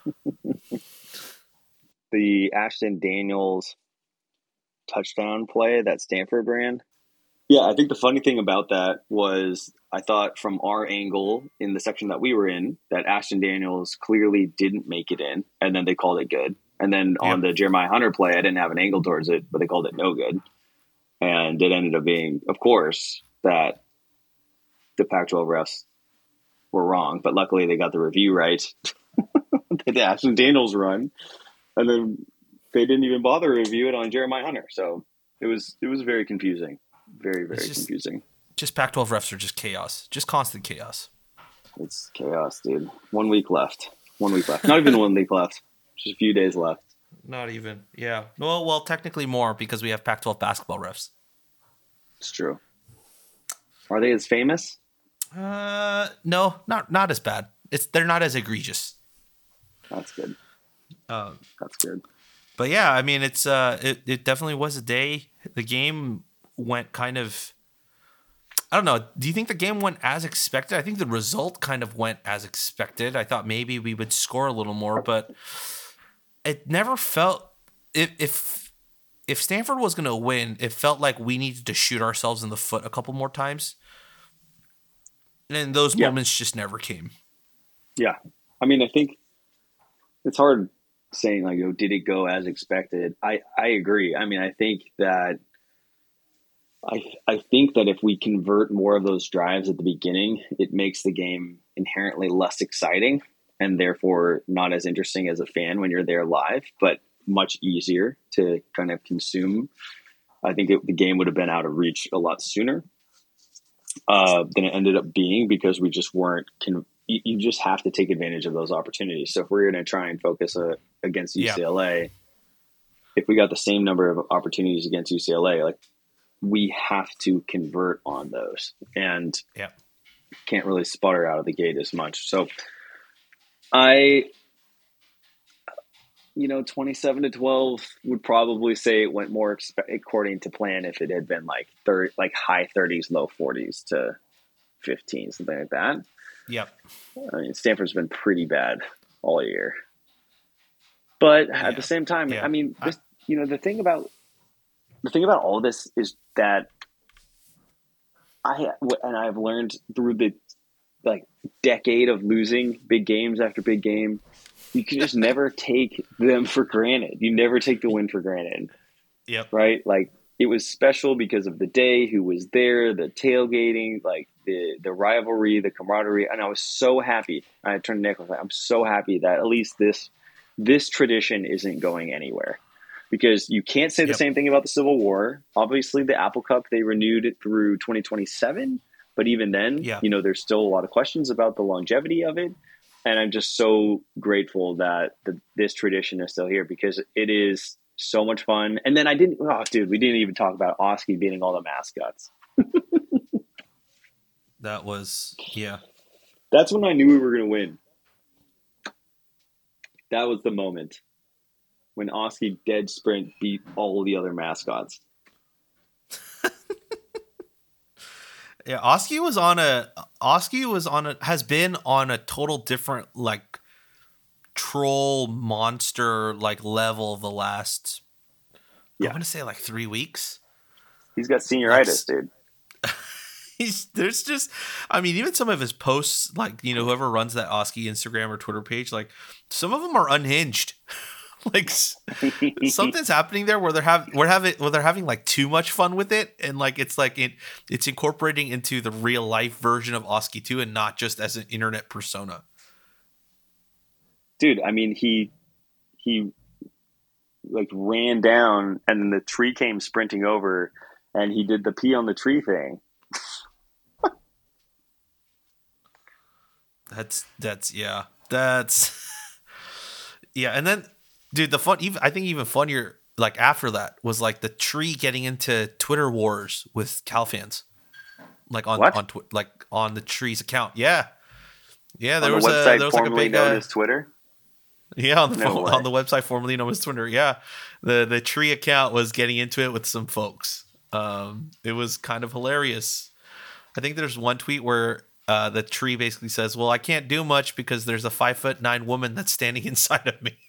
the Ashton Daniels touchdown play that Stanford ran. Yeah, I think the funny thing about that was I thought from our angle in the section that we were in that Ashton Daniels clearly didn't make it in, and then they called it good. And then on Yep. the Jeremiah Hunter play, I didn't have an angle towards it, but they called it no good. And it ended up being, of course, that the Pac twelve refs were wrong, but luckily they got the review right. The Ashton Daniels run, and then they didn't even bother to review it on Jeremiah Hunter. So it was it was very confusing, very very It's just- confusing. just Pac twelve refs are just chaos, just constant chaos. It's chaos, dude. One week left. One week left. Not even one week left. Just a few days left. Not even. Yeah. Well, well, technically more because we have Pac twelve basketball refs. It's true. Are they as famous? Uh, no, not not as bad. It's they're not as egregious. That's good. Um, That's good. but yeah, I mean, it's uh, it it definitely was a day. The game went kind of. I don't know. Do you think the game went as expected? I think the result kind of went as expected. I thought maybe we would score a little more, but it never felt if if if Stanford was going to win, it felt like we needed to shoot ourselves in the foot a couple more times. And those Yeah. moments just never came. Yeah. I mean, I think it's hard saying like, oh, did it go as expected? I, I agree. I mean, I think that I I think that if we convert more of those drives at the beginning, it makes the game inherently less exciting and therefore not as interesting as a fan when you're there live, but much easier to kind of consume. I think it, the game would have been out of reach a lot sooner uh, than it ended up being because we just weren't con- you, you just have to take advantage of those opportunities. So if we're going to try and focus uh, against U C L A, yeah. if we got the same number of opportunities against U C L A, like we have to convert on those and Yeah. can't really sputter out of the gate as much. So I, you know, twenty-seven to twelve would probably say it went more expe- according to plan if it had been like thirty, like high thirties, low forties to fifteen, something like that. Yep. I mean, Stanford's been pretty bad all year. But at Yeah. the same time, Yeah. I mean, this, you know, the thing about the thing about all this is that I and I've learned through the like decade of losing big games after big game, you can just never take them for granted. You never take the win for granted. Yep. Right? Like it was special because of the day, who was there, the tailgating, like the the rivalry, the camaraderie, and I was so happy. I turned to Nick. I was like, I'm so happy that at least this this tradition isn't going anywhere. Because you can't say the Yep. same thing about the Civil War. Obviously, the Apple Cup, they renewed it through twenty twenty-seven. But even then, Yeah. you know, there's still a lot of questions about the longevity of it. And I'm just so grateful that the, this tradition is still here because it is so much fun. And then I didn't, oh, dude, we didn't even talk about Oski beating all the mascots. That was, yeah. That's when I knew we were going to win. That was the moment. When Oski dead sprint beat all the other mascots. Yeah, Oski was on a Oski was on a has been on a total different like troll monster like level the last Yeah. I want to say like three weeks. He's got senioritis, dude. He's there's just I mean even some of his posts like you know whoever runs that Oski Instagram or Twitter page like some of them are unhinged. like something's happening there where they're having we're having where they're having like too much fun with it, and like it's like it it's incorporating into the real life version of Oski two and not just as an internet persona. Dude, I mean, he he like ran down, and then the tree came sprinting over, and he did the pee on the tree thing. That's that's yeah. That's yeah, and then dude, the fun even I think even funnier like after that was like the tree getting into Twitter wars with Cal fans. Like on What? on tw- like on the tree's account. Yeah. Yeah, there on was the website a there was like a formerly big known uh, as Twitter. yeah, on the No phone, way. on the website formerly known as Twitter. Yeah. The the tree account was getting into it with some folks. Um it was kind of hilarious. I think there's one tweet where Uh, the tree basically says, "Well, I can't do much because there's a five foot nine woman that's standing inside of me."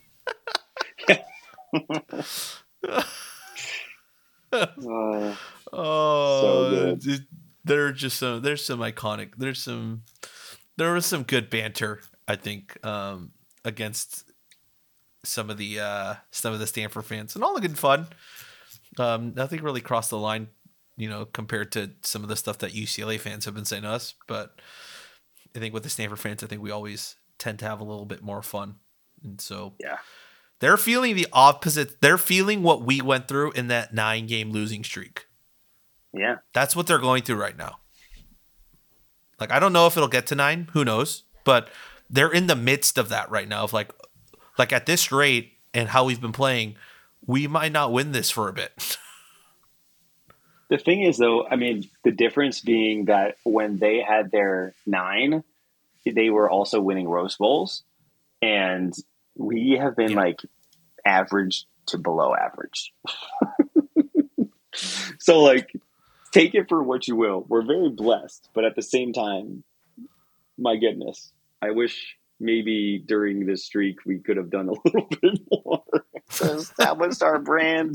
Uh, Oh, So good. it- there are just some. There's some iconic. There's some. There was some good banter, I think, um, against some of the uh, some of the Stanford fans, and all the good fun. Um, nothing really crossed the line, you know, compared to some of the stuff that U C L A fans have been saying to us. But I think with the Stanford fans, I think we always tend to have a little bit more fun, and so yeah. they're feeling the opposite. They're feeling what we went through in that nine game losing streak. Yeah. That's what they're going through right now. Like, I don't know if it'll get to nine. Who knows? But they're in the midst of that right now. Of like, like at this rate and how we've been playing, we might not win this for a bit. The thing is, though, I mean, the difference being that when they had their nine, they were also winning Rose Bowls. And we have been Yeah. like average to below average. So, like, take it for what you will. We're very blessed. But at the same time, my goodness, I wish maybe during this streak we could have done a little bit more to establish our brand.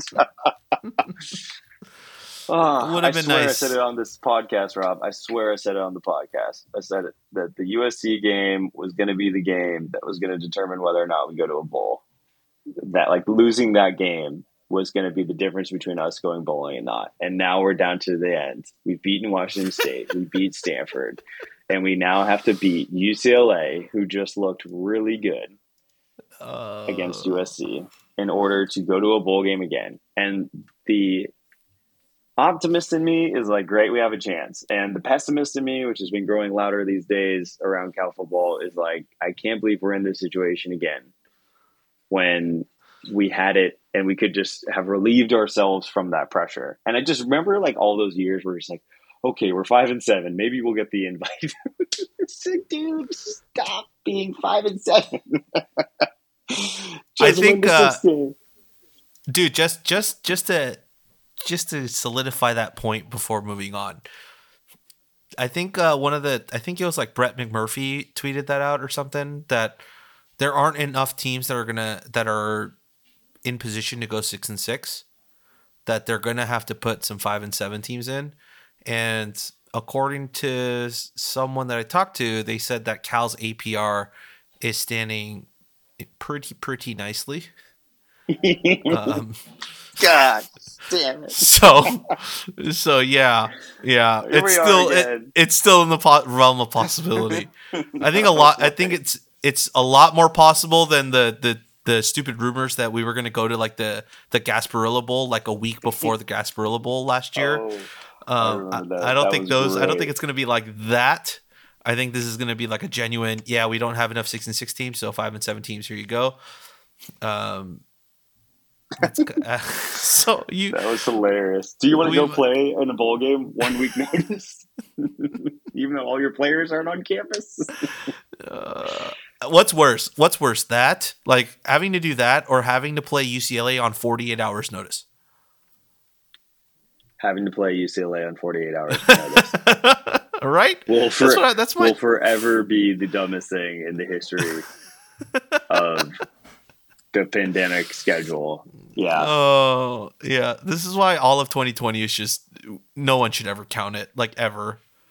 Oh, Would I have been swear nice. I said it on this podcast, Rob. I swear I said it on the podcast. I said it, that the U S C game was going to be the game that was going to determine whether or not we go to a bowl. That like losing that game was going to be the difference between us going bowling and not. And now we're down to the end. We've beaten Washington State. We beat Stanford. And we now have to beat U C L A, who just looked really good Uh, against U S C, in order to go to a bowl game again. And the optimist in me is like, great, we have a chance. And the pessimist in me, which has been growing louder these days around Cal football, is like, I can't believe we're in this situation again when we had it and we could just have relieved ourselves from that pressure. And I just remember like all those years where it's like, okay, we're five and seven. Maybe we'll get the invite. It's like, dude, stop being five and seven. I think, uh, game. dude, just just just to just to solidify that point before moving on. I think uh, one of the I think it was like Brett McMurphy tweeted that out or something, that there aren't enough teams that are gonna that are in position to go six and six, that they're gonna have to put some five and seven teams in. And according to s- someone that I talked to, they said that Cal's A P R is standing pretty pretty nicely. Um, God damn it. so, so yeah, yeah, Here it's we are still it, again. it's still in the po- realm of possibility. I think a lot. I think it's it's a lot more possible than the the the stupid rumors that we were going to go to like the the Gasparilla Bowl like a week before the Gasparilla Bowl last year. Oh, I um, I, remember that. I don't That think was those. I don't great. think it's going to be like that. I think this is going to be like a genuine. Yeah, we don't have enough six and six teams, so five and seven teams. Here you go. Um. That's, uh, so you That was hilarious. Do you want to go We've- play in a bowl game one week notice? Even though all your players aren't on campus? uh, what's worse? What's worse, that like having to do that or having to play U C L A on forty-eight hours notice? Having to play U C L A on forty-eight hours notice. All right. Will for, That's what I, that's my will forever be the dumbest thing in the history of the pandemic schedule. Yeah. Oh, yeah. This is why all of twenty twenty is just no one should ever count it, like ever.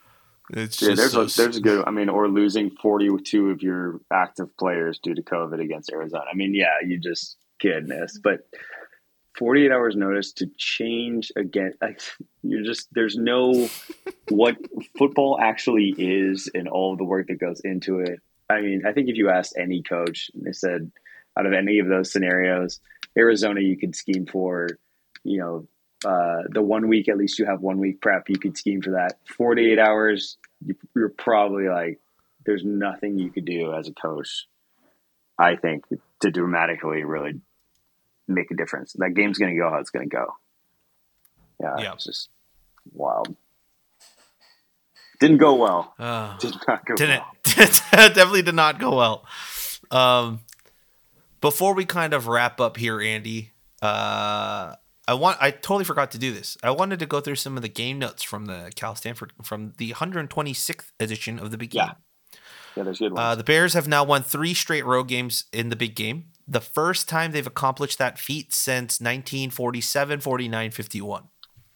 It's Yeah, just there's so, a, there's a good. I mean, or losing forty-two of your active players due to COVID against Arizona. I mean, yeah, you just goodness, but forty-eight hours notice to change again. Like, you're just there's no what football actually is and all of the work that goes into it. I mean, I think if you asked any coach, and they said out of any of those scenarios, Arizona you could scheme for, you know, uh, the one week at least you have one week prep, you could scheme for that. forty-eight hours, you, you're probably like, there's nothing you could do as a coach, I think, to dramatically really make a difference. That game's going to go how it's going to go. Yeah, Yeah. it's just wild. Didn't go well. Uh, Did not go didn't well. definitely did not go well. Um, before we kind of wrap up here, Andy, uh, I want I totally forgot to do this. I wanted to go through some of the game notes from the Cal Stanford from the one hundred twenty-sixth edition of the Big Game. Yeah, yeah, there's good ones. Uh, the Bears have now won three straight road games in the Big Game. The first time they've accomplished that feat since nineteen forty-seven, forty-nine, fifty-one.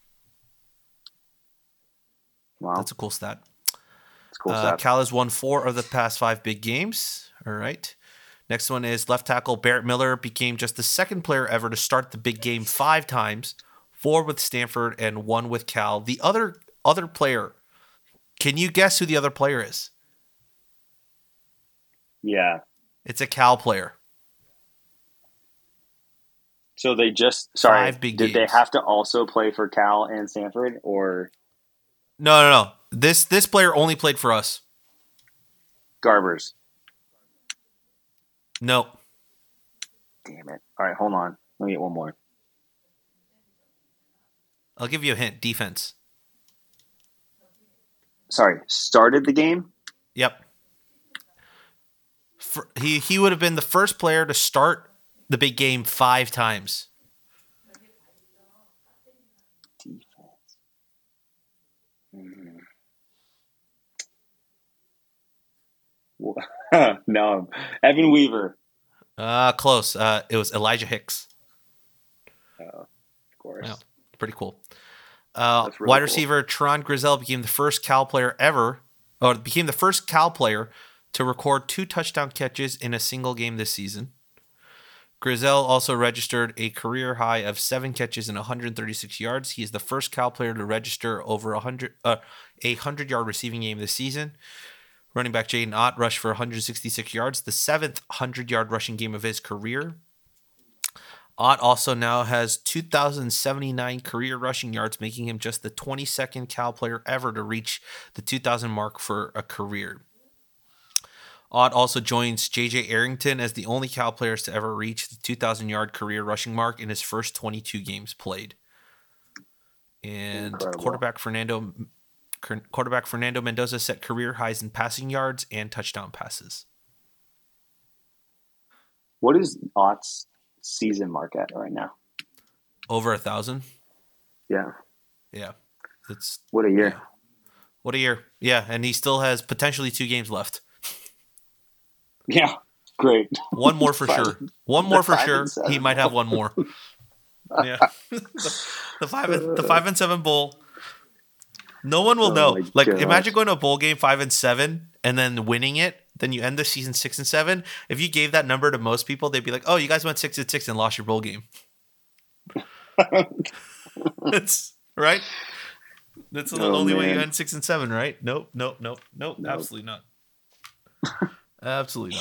Wow, That's a cool stat. that's cool Uh, stuff. Cal has won four of the past five big games. All right. Next one is left tackle Barrett Miller became just the second player ever to start the big game five times, four with Stanford and one with Cal. The other other player, can you guess who the other player is? Yeah. It's a Cal player. So they just sorry. Five big did games. they have to also play for Cal and Stanford, or No, no, no. This this player only played for us. Garbers? No. Damn it! All right, hold on. Let me get one more. I'll give you a hint. Defense. Sorry, started the game. Yep. For, he he would have been the first player to start the big game five times. Defense. Mm. No, Evan Weaver. Uh, close. Uh, it was Elijah Hicks. Oh, of course. Yeah, pretty cool. Uh, That's really wide cool. receiver Teron Grizel became the first Cal player ever, or became the first Cal player to record two touchdown catches in a single game this season. Grizel also registered a career high of seven catches and one hundred thirty-six yards. He is the first Cal player to register over one hundred, uh, a hundred-yard receiving game this season. Running back Jaden Ott rushed for one hundred sixty-six yards, the seventh hundred-yard rushing game of his career. Ott also now has two thousand seventy-nine career rushing yards, making him just the twenty-second Cal player ever to reach the two thousand mark for a career. Ott also joins J J Arrington as the only Cal players to ever reach the two thousand-yard career rushing mark in his first twenty-two games played. And Incredible. quarterback Fernando quarterback Fernando Mendoza set career highs in passing yards and touchdown passes. What is Ott's season mark at right now? Over a thousand. Yeah. Yeah, it's What a year. yeah. What a year. Yeah, and he still has potentially two games left. Yeah. Great. One more for Five- sure. One more for five sure. and seven He might have one more. Yeah. the, the five and, the five and seven bowl. No one will Oh know. my Like, gosh. imagine going to a bowl game five and seven and then winning it. Then you end the season six and seven. If you gave that number to most people, they'd be like, "Oh, you guys went six and six and lost your bowl game." It's right. That's the Oh, only way you man. end six and seven, right? Nope, nope, nope, nope. Nope. Absolutely not. Absolutely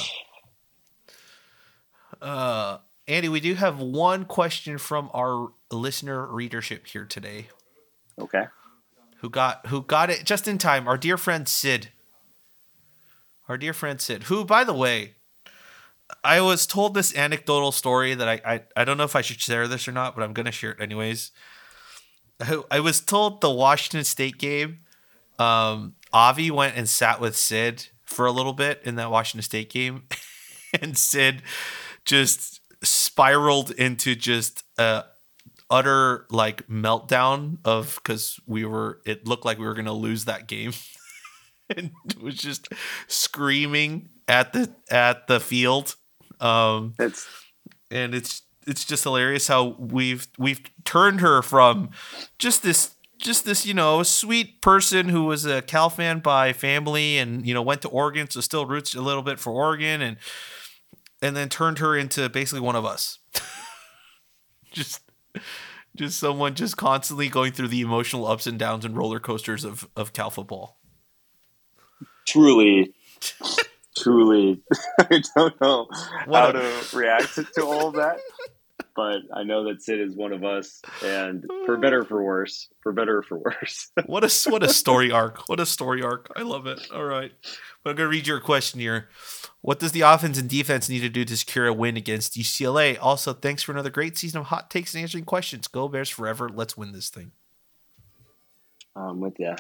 not. Uh, Andy, we do have one question from our listener readership here today, Okay. who got who got it just in time. Our dear friend Sid. Our dear friend Sid, who, by the way, I was told this anecdotal story that I I, I don't know if I should share this or not, but I'm gonna share it anyways. I, I was told the Washington State game, um, Avi went and sat with Sid for a little bit in that Washington State game, and Sid just spiraled into just a utter like meltdown of because we were it looked like we were gonna lose that game. And was just screaming at the at the field, um, It's and it's it's just hilarious how we've we've turned her from just this just this, you know, sweet person who was a Cal fan by family and, you know, went to Oregon, so still roots a little bit for Oregon, and and then turned her into basically one of us. just just someone just constantly going through the emotional ups and downs and roller coasters of, of Cal football. Truly, truly, I don't know What how a- to react to, to all of that. But I know that Sid is one of us, and for better or for worse, for better or for worse. What a what a story arc. What a story arc. I love it. All right. I'm going to read your question here. What does the offense and defense need to do to secure a win against U C L A? Also, thanks for another great season of hot takes and answering questions. Go Bears forever. Let's win this thing. Um, with you.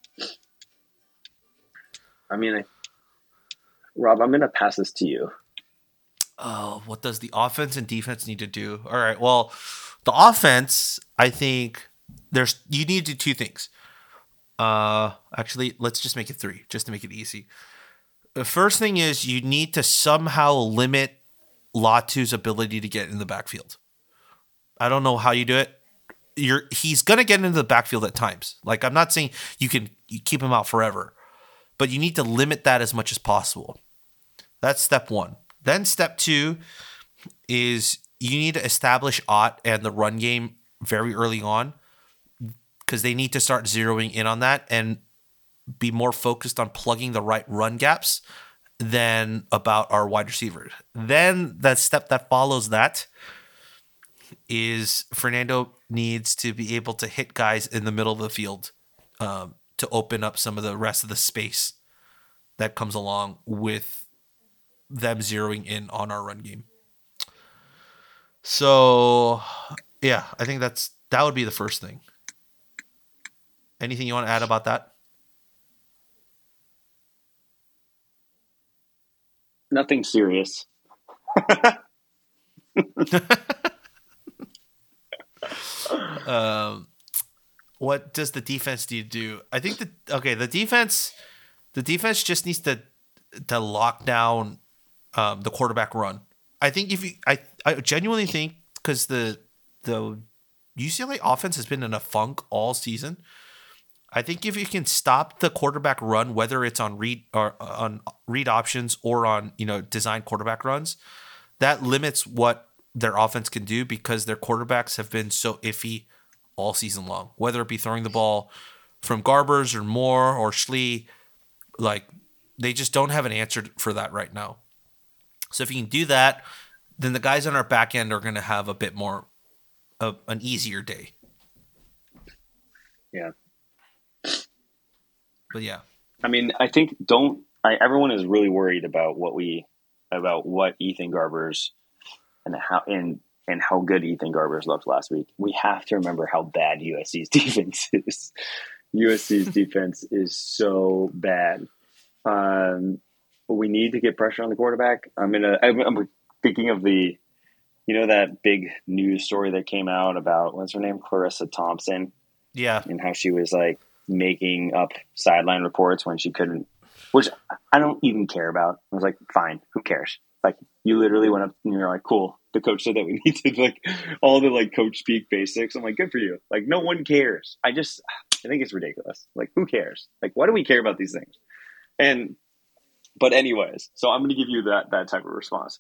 I mean, I, Rob, I'm going to pass this to you. Oh, what does the offense and defense need to do? All right. Well, the offense, I think there's you need to do two things. Uh, actually, let's just make it three, just to make it easy. The first thing is you need to somehow limit Latu's ability to get in the backfield. I don't know how you do it. You're he's gonna get into the backfield at times. Like, I'm not saying you can you keep him out forever, but you need to limit that as much as possible. That's step one. Then step two is you need to establish Ott and the run game very early on, because they need to start zeroing in on that and be more focused on plugging the right run gaps than about our wide receivers. Then the step that follows that is Fernando needs to be able to hit guys in the middle of the field um, to open up some of the rest of the space that comes along with them zeroing in on our run game. So, yeah, I think that's that would be the first thing. Anything you want to add about that? Nothing serious. um, what does the defense need to do? I think that okay, the defense, the defense just needs to to lock down um, the quarterback run. I think if you, I, I genuinely think because the the U C L A offense has been in a funk all season. I think if you can stop the quarterback run, whether it's on read or on read options or on, you know, design quarterback runs, that limits what their offense can do because their quarterbacks have been so iffy all season long. Whether it be throwing the ball from Garbers or Moore or Schlee, like they just don't have an answer for that right now. So if you can do that, then the guys on our back end are going to have a bit more of an easier day. Yeah. But yeah, I mean, I think don't I, everyone is really worried about what we about what Ethan Garbers and how and and how good Ethan Garbers looked last week. We have to remember how bad U S C's defense is. U S C's defense is so bad. Um, we need to get pressure on the quarterback. I'm gonna. I'm, I'm thinking of the, you know, that big news story that came out about what's her name, Clarissa Thompson. yeah, And how she was like making up sideline reports when she couldn't, which I don't even care about. I was like, fine, who cares? Like, you literally went up and you're like, cool. The coach said that we need to like all the like coach speak basics. I'm like, good for you. Like, no one cares. I just, I think it's ridiculous. Like, who cares? Like, why do we care about these things? And, but anyways, so I'm going to give you that, that type of response.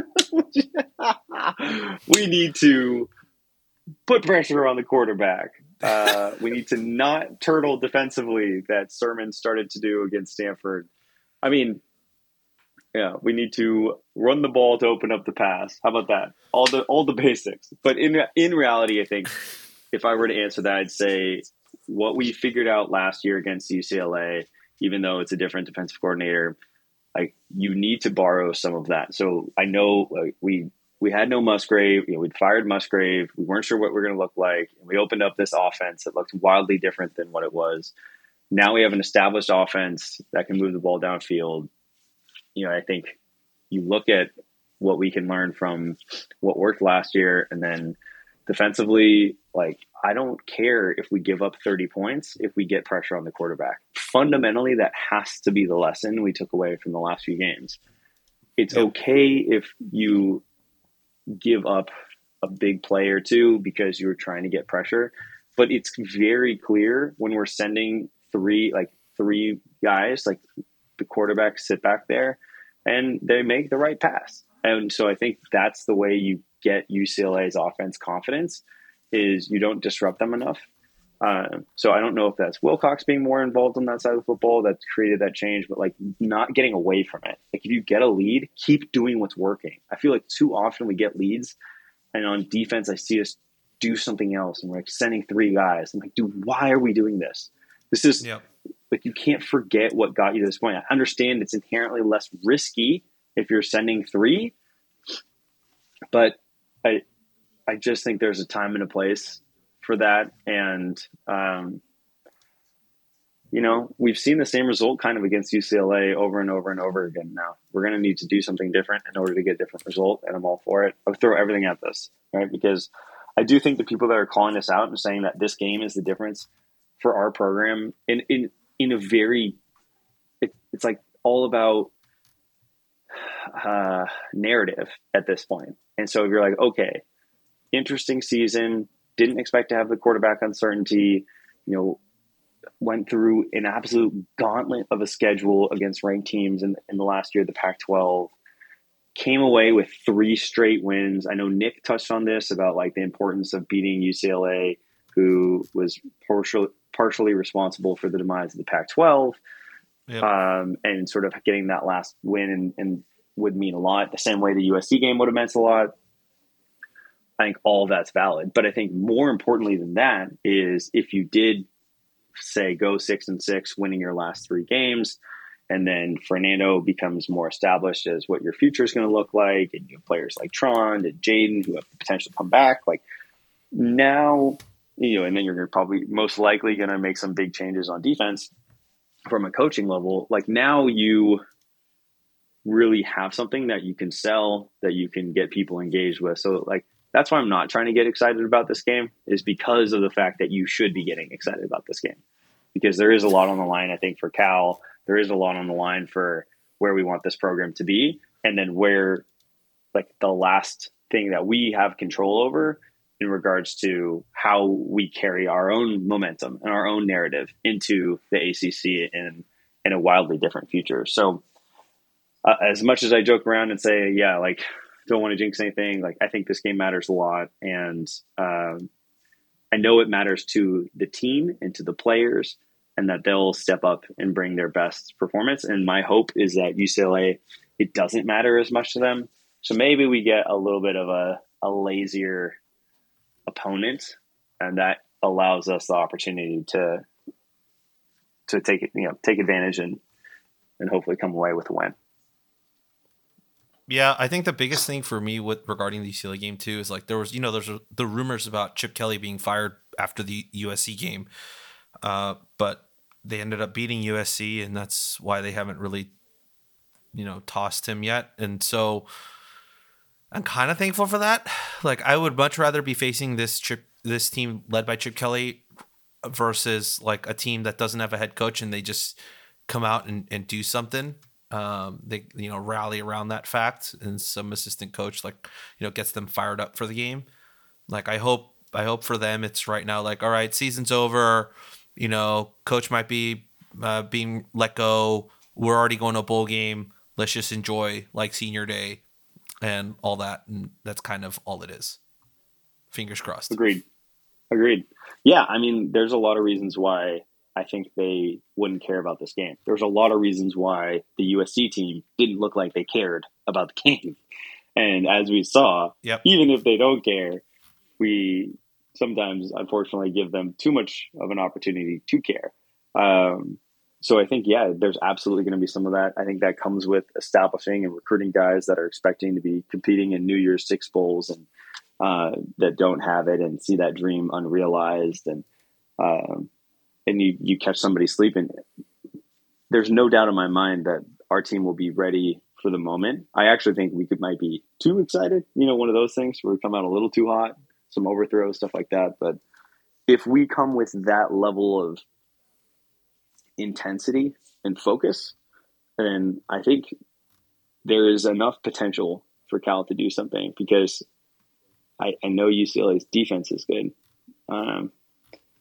We need to put pressure on the quarterback. Uh, we need to not turtle defensively that Sermon started to do against Stanford. I mean, yeah, we need to run the ball to open up the pass. How about that? All the all the basics. But in in reality, I think if I were to answer that, I'd say what we figured out last year against U C L A, even though it's a different defensive coordinator, like you need to borrow some of that. So I know like, we. We had no Musgrave. You know, we'd fired Musgrave. We weren't sure what we were going to look like. We opened up this offense that looked wildly different than what it was. Now we have an established offense that can move the ball downfield. You know, I think you look at what we can learn from what worked last year, and then defensively, like I don't care if we give up thirty points if we get pressure on the quarterback. Fundamentally, that has to be the lesson we took away from the last few games. It's okay if you give up a big play or two because you were trying to get pressure. but it's very clear when we're sending three, like three guys, like the quarterback sit back there and they make the right pass. And so I think that's the way you get U C L A's offense confidence, is you don't disrupt them enough. Uh, so I don't know if that's Wilcox being more involved on that side of football that's created that change, but like not getting away from it. Like if you get a lead, keep doing what's working. I feel like too often we get leads, and on defense I see us do something else, and we're like sending three guys. I'm like, dude, why are we doing this? This is yep. like, you can't forget what got you to this point. I understand it's inherently less risky if you're sending three, but I I just think there's a time and a place for that. And, um, you know, we've seen the same result kind of against U C L A over and over and over again now. We're going to need to do something different in order to get a different result, and I'm all for it. I'll throw everything at this, right? Because I do think the people that are calling this out and saying that this game is the difference for our program in in, in a very it, – it's like all about uh, narrative at this point. And so if you're like, okay, interesting season, didn't expect to have the quarterback uncertainty, you know, went through an absolute gauntlet of a schedule against ranked teams in, in the last year of the Pac twelve, came away with three straight wins. I know Nick touched on this about like the importance of beating U C L A, who was partial, partially responsible for the demise of the Pac twelve, yep. um, and sort of getting that last win and, and would mean a lot. The same way the U S C game would have meant a lot. I think all of that's valid. But I think more importantly than that is if you did say go six and six, winning your last three games, and then Fernando becomes more established as what your future is going to look like, and you have players like Tron and Jaden who have the potential to come back. Like now, you know, and then you're probably most likely going to make some big changes on defense from a coaching level. Like now you really have something that you can sell, that you can get people engaged with. So like, that's why I'm not trying to get excited about this game, is because of the fact that you should be getting excited about this game, because there is a lot on the line. I think for Cal, there is a lot on the line for where we want this program to be. And then where like the last thing that we have control over in regards to how we carry our own momentum and our own narrative into the A C C in, in a wildly different future. So uh, as much as I joke around and say, yeah, like, don't want to jinx anything, like I think this game matters a lot. And um, I know it matters to the team and to the players, and that they'll step up and bring their best performance. And my hope is that U C L A, it doesn't matter as much to them. So maybe we get a little bit of a, a lazier opponent, and that allows us the opportunity to to take it, you know, take advantage and and hopefully come away with a win. Yeah, I think the biggest thing for me with regarding the U C L A game too is like there was, you know, there's a, the rumors about Chip Kelly being fired after the U S C game, uh, but they ended up beating U S C, and that's why they haven't really, you know, tossed him yet. And so I'm kind of thankful for that. Like I would much rather be facing this Chip, this team led by Chip Kelly versus like a team that doesn't have a head coach and they just come out and, and do something. Um, they, you know, rally around that fact, and some assistant coach, like, you know, gets them fired up for the game. Like, I hope, I hope for them, it's right now, like, all right, season's over, you know, coach might be uh, being let go. We're already going to a bowl game. Let's just enjoy like senior day and all that. And that's kind of all it is. Fingers crossed. Agreed. Agreed. Yeah. I mean, there's a lot of reasons why I think they wouldn't care about this game. There's a lot of reasons why the U S C team didn't look like they cared about the game. And as we saw, yep. even if they don't care, we sometimes, unfortunately, give them too much of an opportunity to care. Um, so I think, yeah, there's absolutely going to be some of that. I think that comes with establishing and recruiting guys that are expecting to be competing in New Year's Six bowls and uh, that don't have it and see that dream unrealized. And, um, and you, you catch somebody sleeping, there's no doubt in my mind that our team will be ready for the moment. I actually think we could might be too excited. You know, one of those things where we come out a little too hot, some overthrows, stuff like that. But if we come with that level of intensity and focus, then I think there is enough potential for Cal to do something, because I, I know U C L A's defense is good. Um,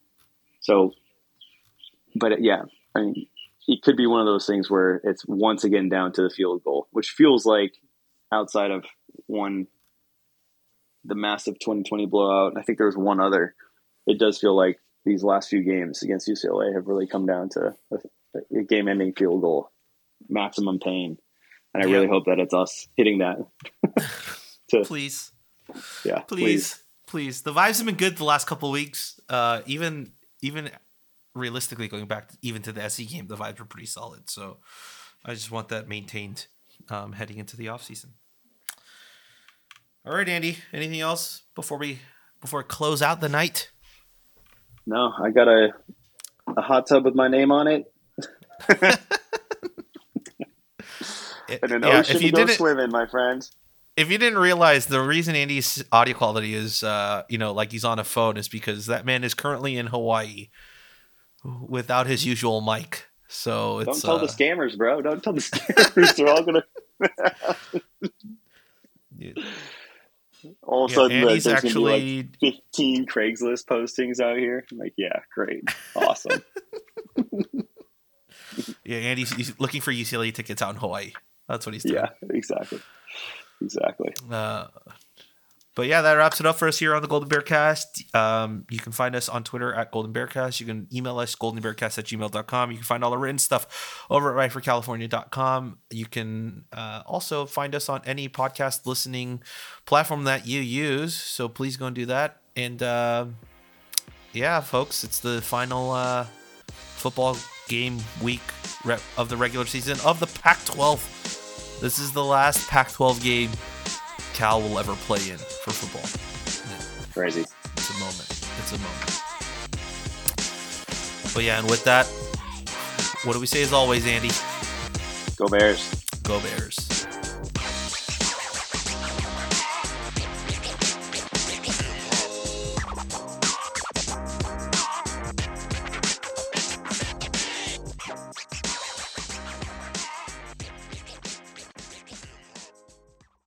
So, but yeah, I mean, it could be one of those things where it's once again down to the field goal, which feels like outside of one, the massive twenty twenty blowout, I think there was one other. It does feel like these last few games against U C L A have really come down to a, a game-ending field goal, maximum pain. And I yeah. really hope that it's us hitting that. to, please. Yeah. Please. Please. Please. The vibes have been good the last couple of weeks. Uh, even even realistically, going back to, even to the S E game, the vibes were pretty solid. So I just want that maintained um, heading into the offseason. All right, Andy. Anything else before we before we close out the night? No, I got a a hot tub with my name on it. And an yeah, ocean if you to go didn't, swim in, my friend. If you didn't realize, the reason Andy's audio quality is, uh, you know, like he's on a phone is because that man is currently in Hawaii without his usual mic. So it's don't tell uh, the scammers, bro. Don't tell the scammers. They're all gonna. yeah. All of a Yeah, sudden, like, Andy's there's actually gonna be like fifteen Craigslist postings out here. I'm like, yeah, great, awesome. Yeah, Andy's he's looking for U C L A tickets out in Hawaii. That's what he's doing. Yeah, exactly. Exactly. Uh, but yeah, that wraps it up for us here on the Golden Bearcast. Um, you can find us on Twitter at Golden Bearcast. You can email us goldenbearcast at gmail dot com. You can find all the written stuff over at write for california dot com. You can uh, also find us on any podcast listening platform that you use. So please go and do that. And uh, yeah, folks, it's the final uh, football game week of the regular season of the Pac twelve. This is the last Pac twelve game Cal will ever play in for football. Yeah. Crazy. It's a moment. It's a moment. But yeah, and with that, what do we say as always, Andy? Go Bears. Go Bears.